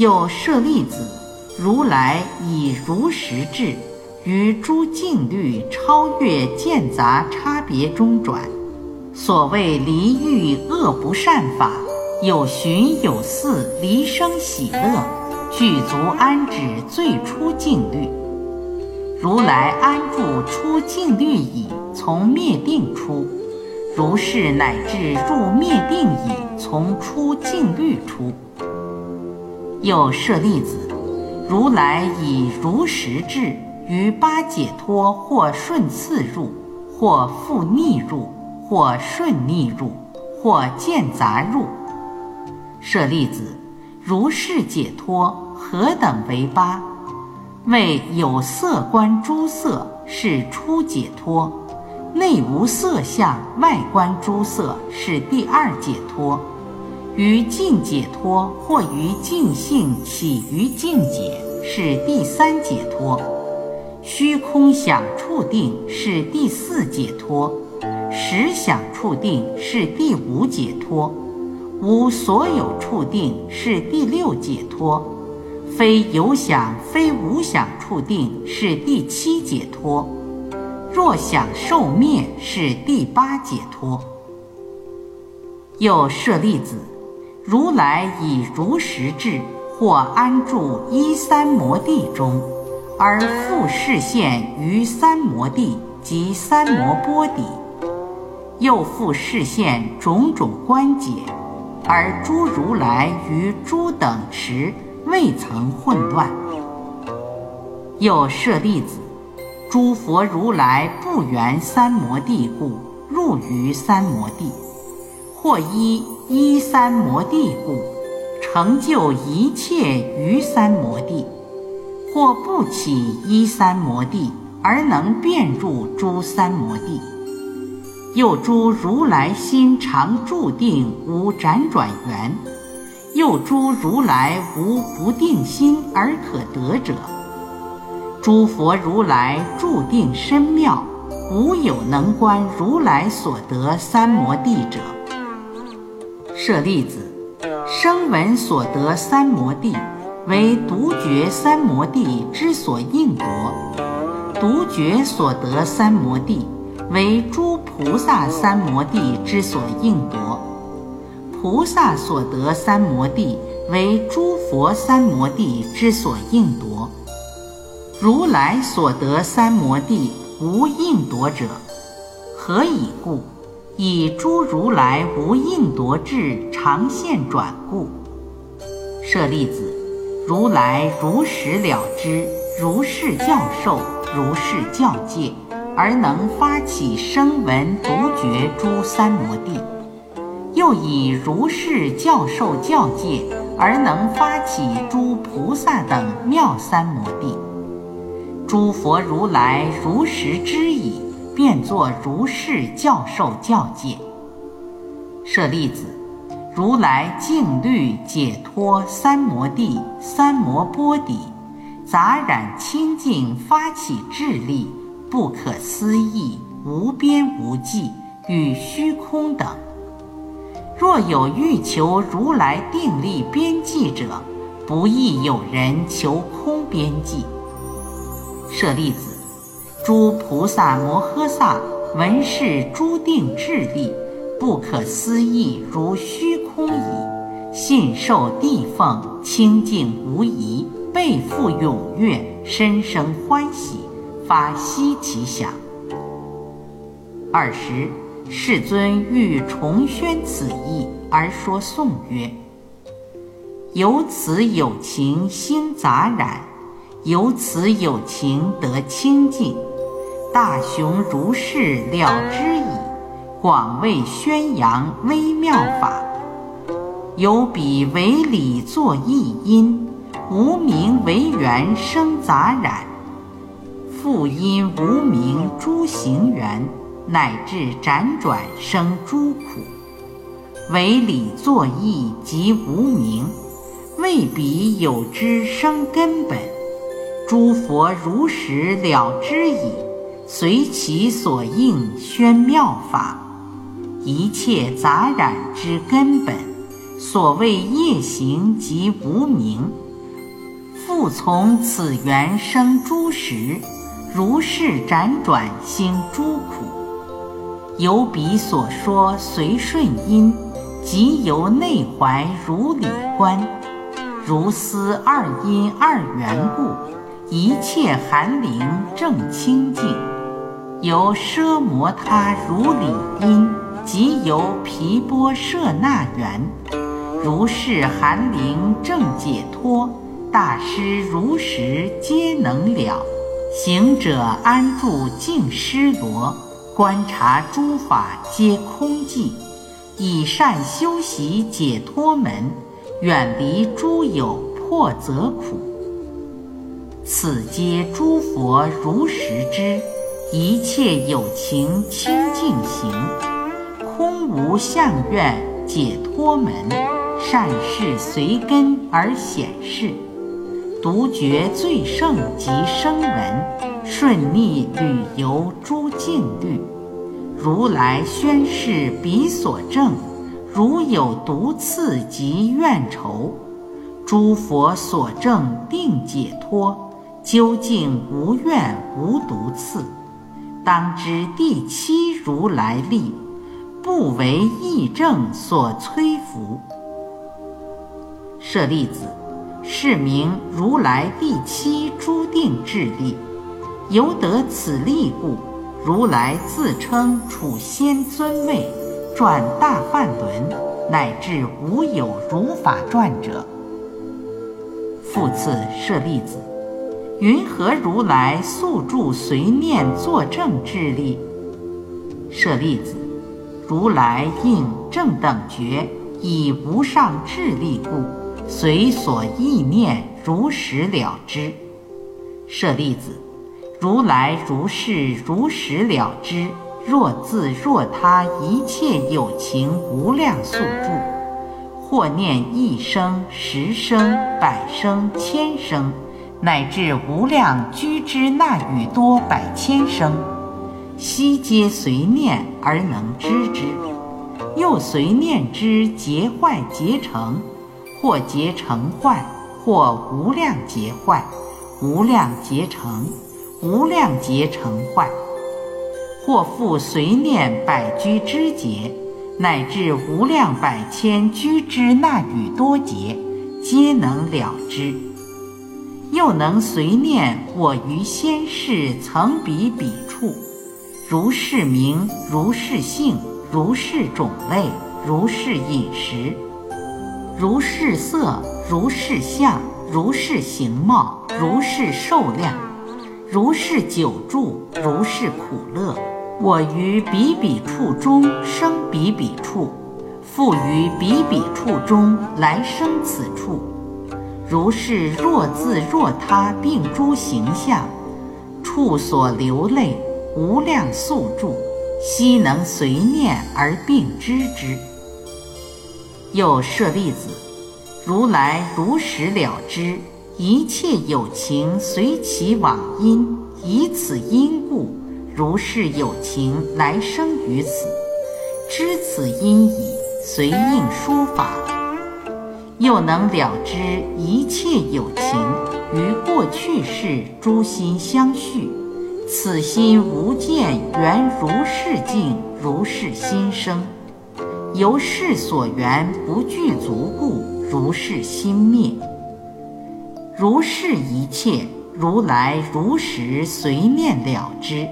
又舍利子，如来以如实智，于诸境律超越见杂差别中转。所谓离欲恶不善法，有寻有似，离生喜乐，具足安止最初境律。如来安住出境律已，从灭定出，如是乃至入灭定已，从出境律出。又舍利子，如来以如实智，于八解脱或顺次入，或复逆入，或顺逆入，或见杂入。舍利子，如是解脱何等为八？为有色观诸色，是初解脱；内无色相，外观诸色，是第二解脱；于净解脱或于净性起于净解，是第三解脱；虚空想处定，是第四解脱；实想处定，是第五解脱；无所有处定，是第六解脱；非有想非无想处定，是第七解脱；若想受灭，是第八解脱。又舍利子，如来以如实智，或安住依三摩地中，而复示现于三摩地及三摩波底，又复示现种种观解，而诸如来于诸等持未曾混乱。又舍利子，诸佛如来不缘三摩地故，入于三摩地，或依三摩地故，成就一切于三摩地，或不起依三摩地，而能遍入诸三摩地。又诸如来心常住定，无辗转缘；又诸如来无不定心而可得者。诸佛如来住定深妙，无有能观如来所得三摩地者。舍利子，声闻所得三摩地，为独觉三摩地之所应夺；独觉所得三摩地，为诸菩萨三摩地之所应夺；菩萨所得三摩地，为诸佛三摩地之所应夺。如来所得三摩地，无应夺者。何以故？以诸如来无应夺智常现转故。舍利子，如来如实了知，如是教授，如是教戒，而能发起声闻独觉诸三摩地；又以如是教授教戒，而能发起诸菩萨等妙三摩地。诸佛如来如实知已，便作如是教授教戒。舍利子，如来净律解脱三摩地、三摩波底，杂染清净，发起智力，不可思议，无边无际，与虚空等。若有欲求如来定力边际者，不亦有人求空边际。舍利子，诸菩萨摩诃萨闻是诸定智力，不可思议如虚空矣，信受地奉，清净无疑，背负踊跃，深生欢喜，发希其想。20. 世尊欲重宣此义，而说颂曰：由此有情兴杂染，由此有情得清净，大雄如是了知矣，广为宣扬微妙法。由彼为理作意因，无明为缘生杂染，复因无明诸行缘，乃至辗转生诸苦。为理作意即无明，为彼有知生根本。诸佛如实了知矣，随其所应宣妙法。一切杂染之根本，所谓业行即无明， 复从此缘生诸识，如是辗转兴诸苦。由彼所说随顺因，即由内怀如理观。如思二因二缘故，一切含灵正清净。由奢摩他如理因，即由毗波舍那缘。如是含灵正解脱，大师如实皆能了。行者安住净尸罗，观察诸法皆空寂，以善修习解脱门，远离诸有破则苦。此皆诸佛如实知，一切有情清净行，空无相愿解脱门，善事随根而显示。独觉最胜及声闻，顺逆旅游诸境律。如来宣示彼所证，如有毒刺及怨愁。诸佛所证定解脱，究竟无怨无毒刺。当知第七如来力，不为义正所摧伏。舍利子，是名如来第七诸定智力。由得此力故，如来自称处仙尊位，转大梵轮，乃至无有如法转者。复次，舍利子，云何如来速住随念作证智力？舍利子，如来应正等觉，以无上智力故，随所意念如实了知。舍利子，如来如是如实了知，若自若他一切有情无量宿住，或念一生、十生、百生、千生，乃至无量居之那语多百千生，悉皆随念而能知之。又随念之结坏结成，或结成坏，或无量结坏，无量结成，无量结成坏。或复随念百居之劫，乃至无量百千居之那语多劫，皆能了知。又能随念我于先世曾彼彼处，如是名，如是性，如是种类，如是饮食，如是色，如是相，如是形貌，如是寿量，如是久住，如是苦乐。我于彼彼处中生彼彼处，复于彼彼处中来生此处。如是若自若他并诸形象，处所流泪，无量宿住，悉能随念而并知之。又舍利子，如来如实了知，一切有情随其往因，以此因故，如是有情来生于此，知此因已，随应说法。又能了知一切有情于过去世诸心相续，此心无见缘如是境，如是心生。由是所缘不具足故，如是心灭。如是一切，如来如实随念了知。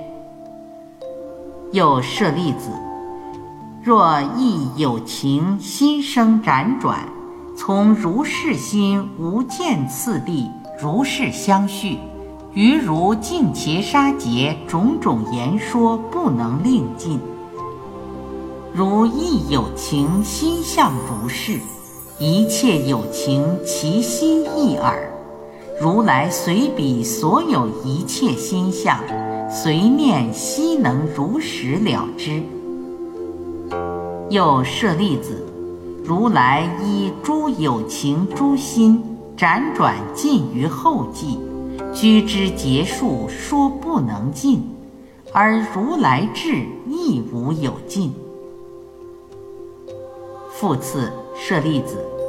又舍利子，若亦有情心生辗转，从如是心无见次第，如是相续，于如净伽沙劫种种言说不能令尽。如亦有情心相如是，一切有情其心一耳，如来随彼所有一切心相，随念悉能如实了知。又舍利子，如来依诸有情诸心，辗转尽于后继，居之结束说不能尽，而如来智亦无有尽。复次，舍利子，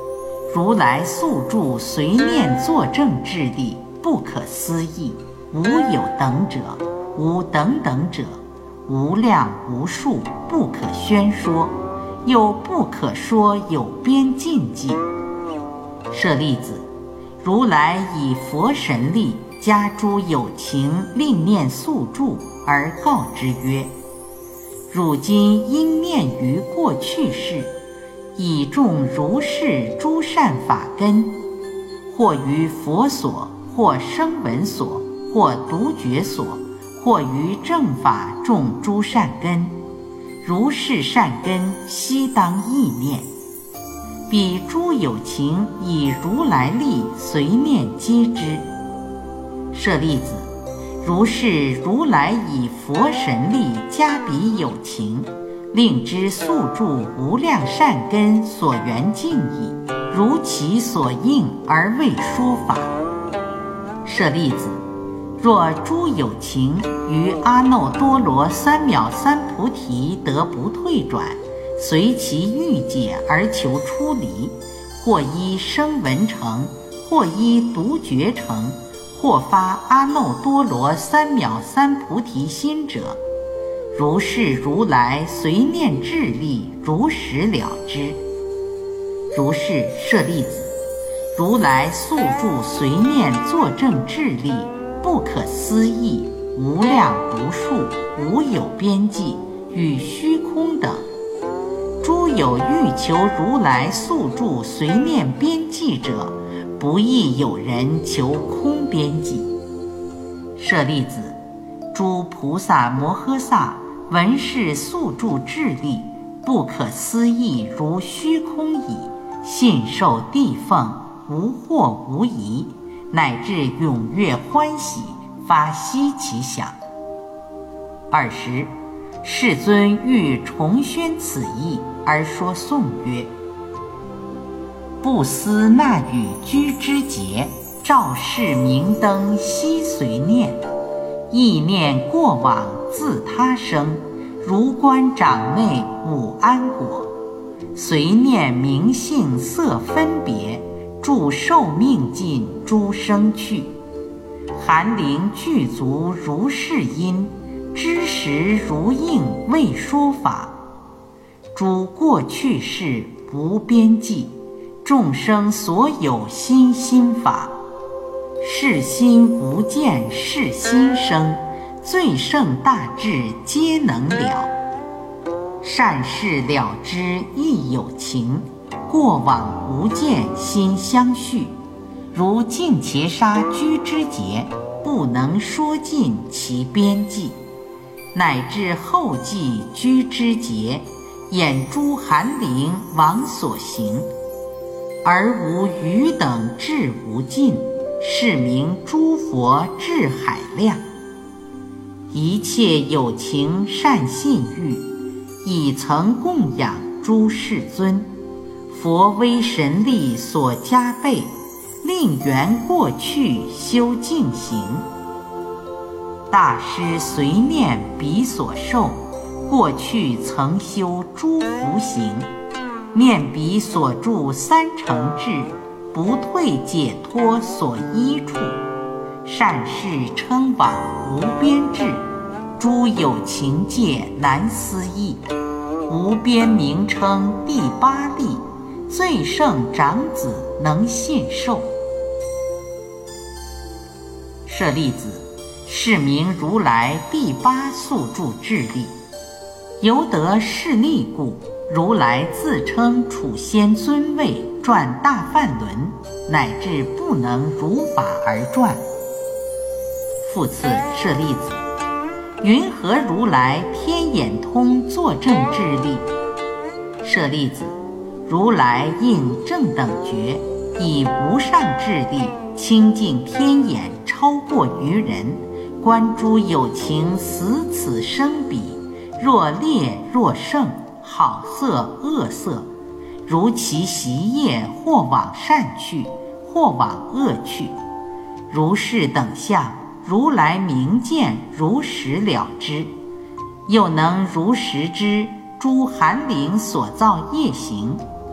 如来宿住随念作证智力，不可思议，无有等者，无等等者，无量无数，不可宣说，又不可说有边尽际。舍利子，如来以佛神力加诸有情令念宿住，而告之曰：汝今因念于过去世，以种如是诸善法根，或于佛所，或声闻所，或独觉所，或于正法种诸善根，如是善根悉当意念。彼诸有情以如来力随念皆知。舍利子，如是如来以佛神力加彼有情，令之宿住无量善根所缘境矣，如其所应而为说法。舍利子，若诸有情于阿耨多罗三藐三菩提得不退转，随其欲解而求出离，或依声闻乘，或依独觉乘，或发阿耨多罗三藐三菩提心者，如是如来随念智力如实了之。如是舍利子，如来宿住随念作证智力，不可思议，无量无数，无有边际，与虚空等。诸有欲求如来宿住随念边际者，不亦有人求空边际。舍利子，诸菩萨摩诃萨闻是宿住智力，不可思议如虚空矣，信受地奉，无惑无疑，乃至踊跃欢喜，发希其想。20. 世尊欲重宣此义，而说颂曰：不思那语居之节，照世明灯悉随念，意念过往自他生，如观长内五安果，随念名性色分别，助寿命尽诸生去，寒灵具足如是因，知时如应为说法。诸过去世不边际，众生所有心心法，是心无见是心生，最胜大智皆能了。善事了知亦有情，过往无见心相续，如净伽沙居之节，不能说尽其边际，乃至后继居之节，演诸寒灵往所行，而无余等智无尽，是名诸佛智海量。一切有情善信欲，已曾供养诸世尊，佛威神力所加倍，令缘过去修净行。大师随念彼所受，过去曾修诸福行，念彼所住三乘智，不退解脱所依处，善事称往无边智，诸有情界难思议，无边名称第八力，最胜长子能信受。舍利子，是名如来第八宿住智力。由得是力故，如来自称处仙尊位，转大梵轮，乃至不能如法而转。复次，舍利子，云何如来天眼通作证智力？舍利子，如来应正等觉，以无上智力清净天眼，超过于人，观诸有情死此生彼，若劣若胜，好色恶色，如其习业，或往善去，或往恶去，如是等相，如来明见，如实了之，又能如实知诸寒灵所造业行，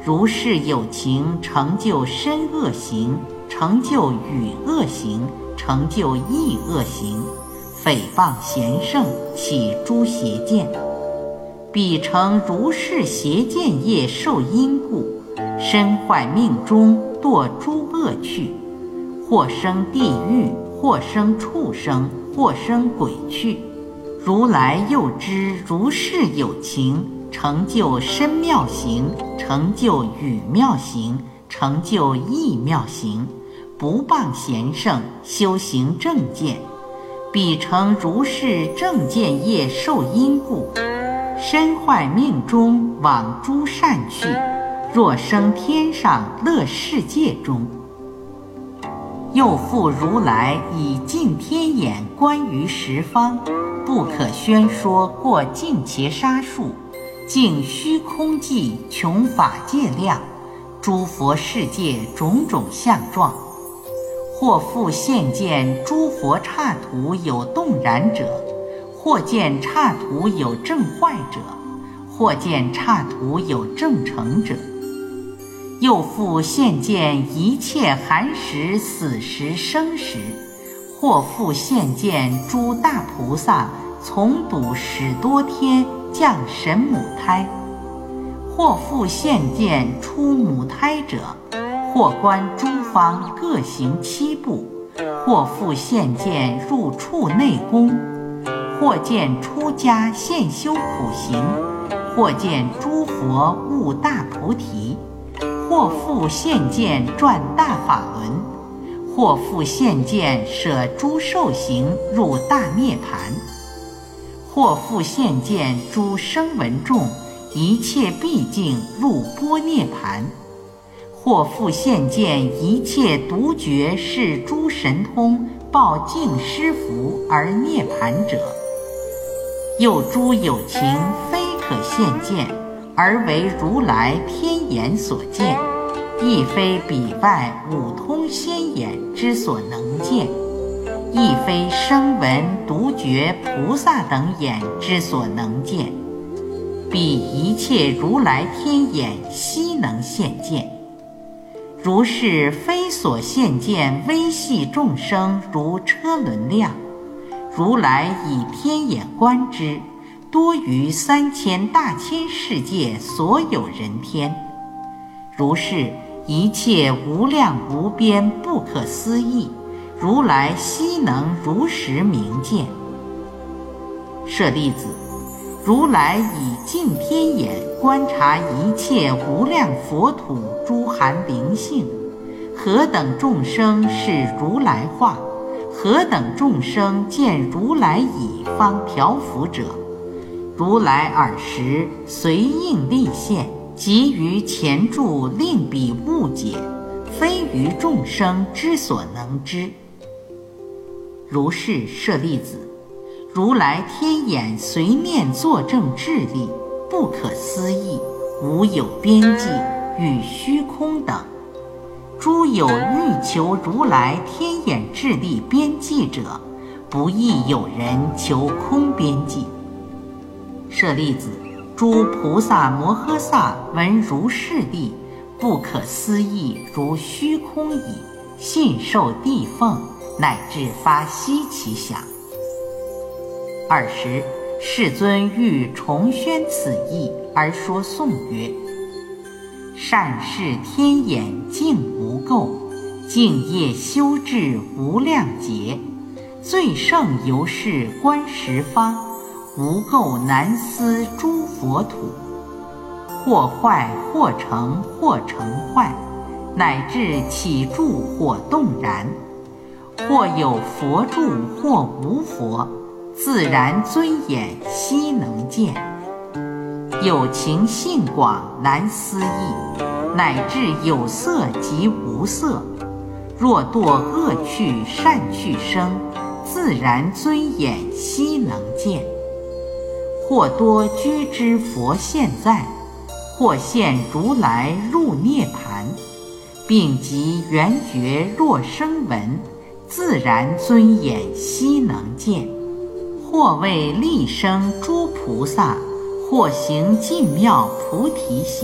如是有情，成就身恶行，成就语恶行，成就意恶行，诽谤贤圣，起诸邪见。彼成如是邪见业受因故，身坏命中，堕诸恶趣，或生地狱，或生畜生，或生鬼趣。如来又知如是有情，成就身妙行，成就语妙行，成就意妙行，不谤贤圣，修行正见。彼成如是正见业受因故，身坏命中，往诸善趣，若生天上乐世界中。又复如来以净天眼观于十方，不可宣说过净伽沙数，净虚空际，穷法界量，诸佛世界种种相状。或复现见诸佛刹土有动然者，或见刹土有正坏者，或见刹土有正成者。又复现见一切寒食、死食、生食，或复现见诸大菩萨从睹始多天降神母胎，或复现见出母胎者，或观诸方各行7步，或复现见入处内宫，或见出家现修苦行，或见诸佛悟大菩提，或复现见转大法轮，或复现见舍诸受行入大涅盘，或复现见诸声闻众一切毕竟入般涅盘，或复现见一切独觉是诸神通报净施福而涅盘者。又诸有情非可现见，而为如来天眼所见，亦非彼外五通仙眼之所能见，亦非声闻独觉菩萨等眼之所能见，彼一切如来天眼悉能现见。如是非所现见微细众生如车轮量，如来以天眼观之，多于3000大千世界所有人天。如是一切无量无边不可思议，如来悉能如实明见。舍利子，如来以净天眼观察一切无量佛土诸含灵性，何等众生是如来化，何等众生见如来已方调伏者，如来尔时随应立现，即于前住令彼误解，非于众生之所能知。如是舍利子，如来天眼随念作证智力，不可思议，无有边际，与虚空等。诸有欲求如来天眼智力边际者，不亦有人求空边际。舍利子，诸菩萨摩诃萨闻如是力，不可思议如虚空矣，信受地奉，乃至发希奇想。20世尊欲重宣此义，而说颂曰：善事天眼净无垢，净业修至无量劫，最胜由是观十方，无垢难思诸佛土。或坏或成或成坏，乃至起住或动然，或有佛住或无佛，自然尊眼悉能见。有情性广难思议，乃至有色及无色，若堕恶趣善趣生，自然尊眼悉能见。或多居之佛现在，或现如来入涅盘，并即缘觉若声闻，自然尊眼悉能见。或为立生诸菩萨，或行尽妙菩提行，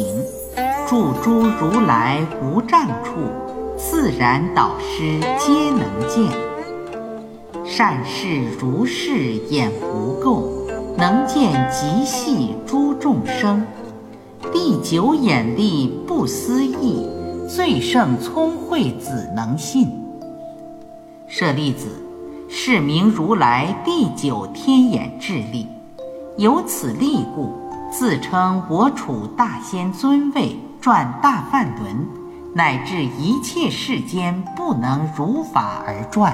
住诸如来无障处，自然导师皆能见。善视如是眼无垢，能见极细诸众生。第九眼力不思议，最胜聪慧子能信。舍利子，是名如来第九天眼智力。由此力故，自称我处大仙尊位，转大梵轮，乃至一切世间不能如法而转。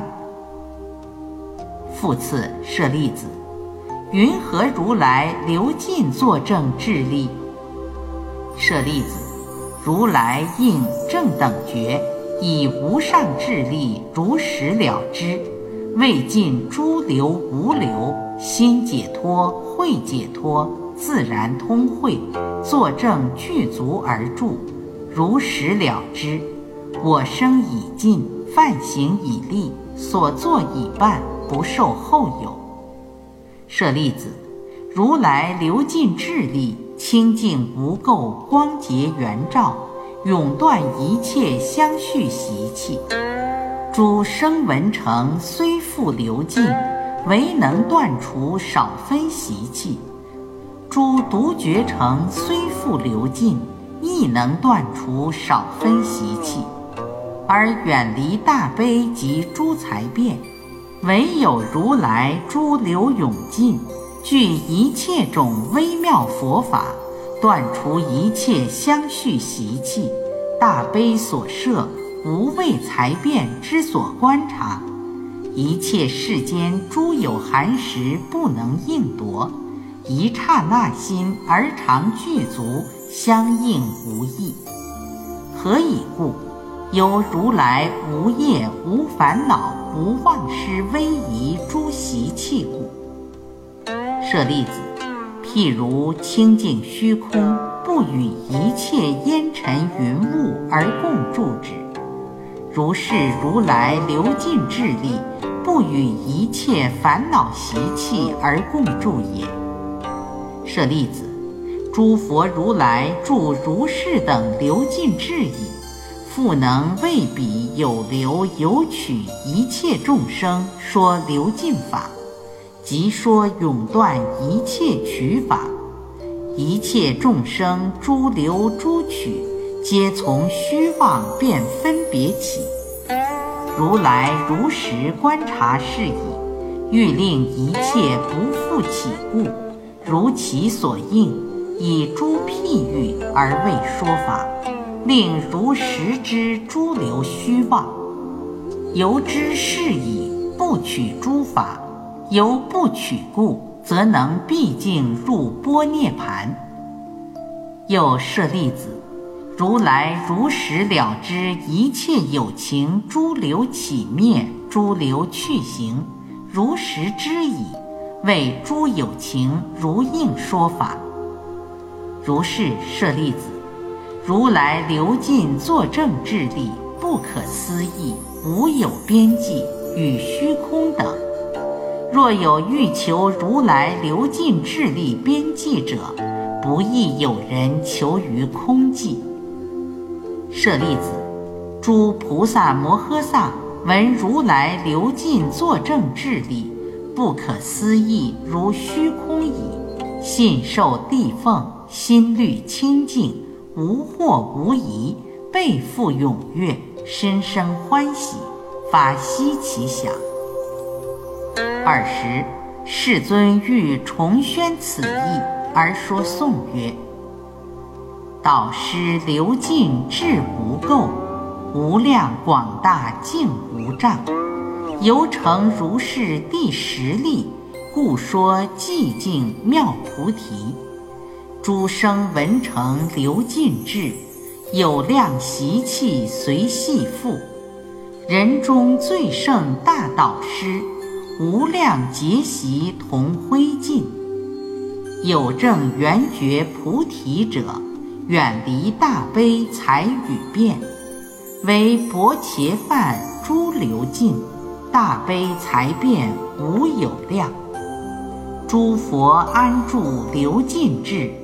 复次，舍利子，云何如来流尽作证智力？舍利子，如来应正等觉，以无上智力如实了知，未尽诸流无流，心解脱、慧解脱，自然通慧，作证具足而住，如实了知。我生已尽，梵行已立，所作已办，不受后有。舍利子，如来流尽智力，清净无垢，光洁圆照，永断一切相续习气。诸声闻乘虽复流尽，唯能断除少分习气。诸独觉乘虽复流尽，亦能断除少分习气，而远离大悲及诸财变。唯有如来诸流永尽，具一切种微妙佛法，断除一切相续习气，大悲所摄，无畏财变之所观察，一切世间诸有含识不能应夺，一刹那心而常具足，相应无异。何以故？有如来无业无烦恼无忘失威仪诸习气故。舍利子，譬如清净虚空，不与一切烟尘云雾而共住之，如是如来流尽智力，不与一切烦恼习气而共住也。舍利子，诸佛如来住如是等流尽智矣，复能为彼有流有取一切众生说流尽法，即说永断一切取法。一切众生诸流诸取，皆从虚妄便分别起。如来如实观察是矣，欲令一切不复起故，如其所应，以诸譬喻而为说法，令如实知诸流虚妄。由知是矣，不取诸法，由不取故，则能毕竟入般涅盘。又舍利子，如来如实了知一切有情诸流起灭，诸流去行，如实知矣，为诸有情如应说法。如是舍利子，如来流尽作证智力，不可思议，无有边际，与虚空等。若有欲求如来流尽智力边际者，不亦有人求于空寂。舍利子，诸菩萨摩诃萨闻如来流尽作证智力，不可思议，如虚空矣，信受地奉，心虑清净，无惑无疑，背负踊跃，深生欢喜，发希其想。20世尊欲重宣此义，而说颂曰：导师流尽智无垢，无量广大净无障，犹成如是第10力，故说寂静妙菩提。诸生闻成流尽智，有量习气随系缚，人中最胜大导师，无量劫习同灰烬。有证圆觉菩提者，远离大悲财语变，为薄伽梵诸流尽，大悲财变无有量。诸佛安住流尽智，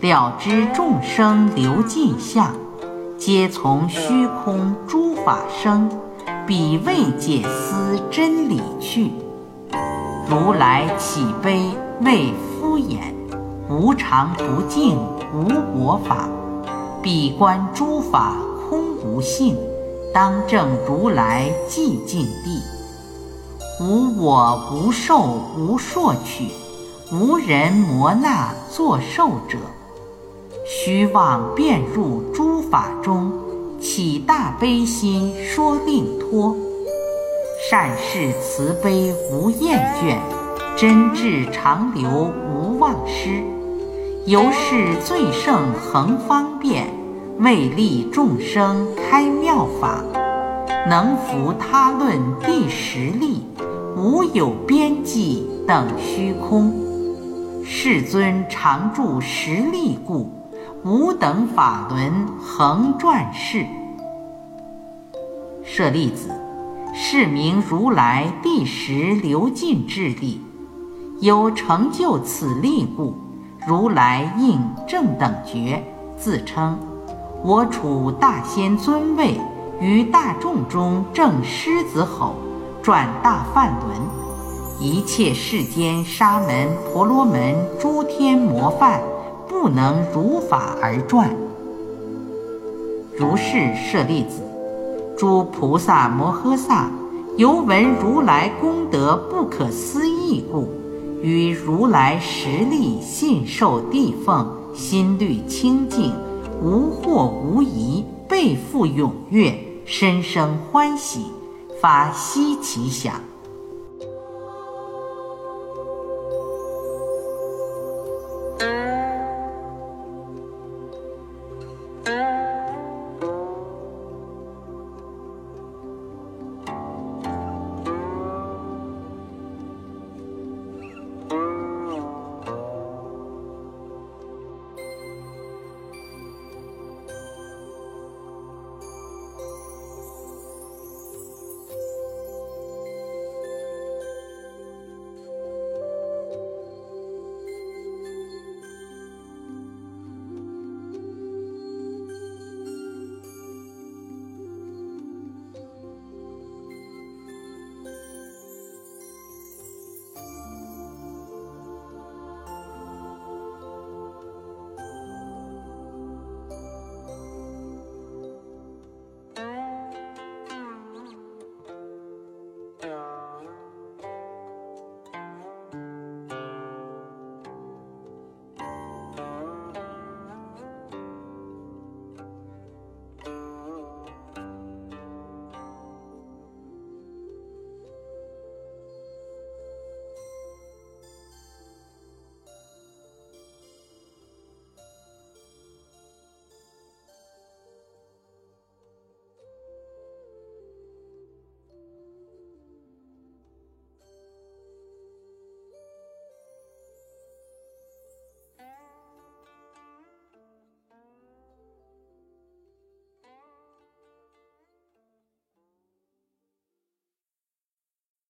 了知众生流尽相，皆从虚空诸法生，彼未解思真理去。如来起悲为敷衍，无常不净无我法，彼观诸法空无性，当证如来寂静地。无我无受无摄取，无人摩那作受者。虚妄遍入诸法中，起大悲心说令托。善事慈悲无厌倦，真智常流无忘失。由是最胜恒方便，为利众生开妙法。能服他论第十力，无有边际等虚空。世尊常住十力故，无等法轮恒转世。舍利子，是名如来第十流尽之力。有成就此力故，如来应正等觉，自称我处大仙尊位，于大众中正狮子吼，转大梵轮。一切世间沙门婆罗门诸天魔梵，不能如法而转。如是舍利子，诸菩萨摩诃萨由闻如来功德不可思议故，于如来实力信受地奉，心虑清净，无惑无疑，倍复踊跃，深生欢喜，发希奇想。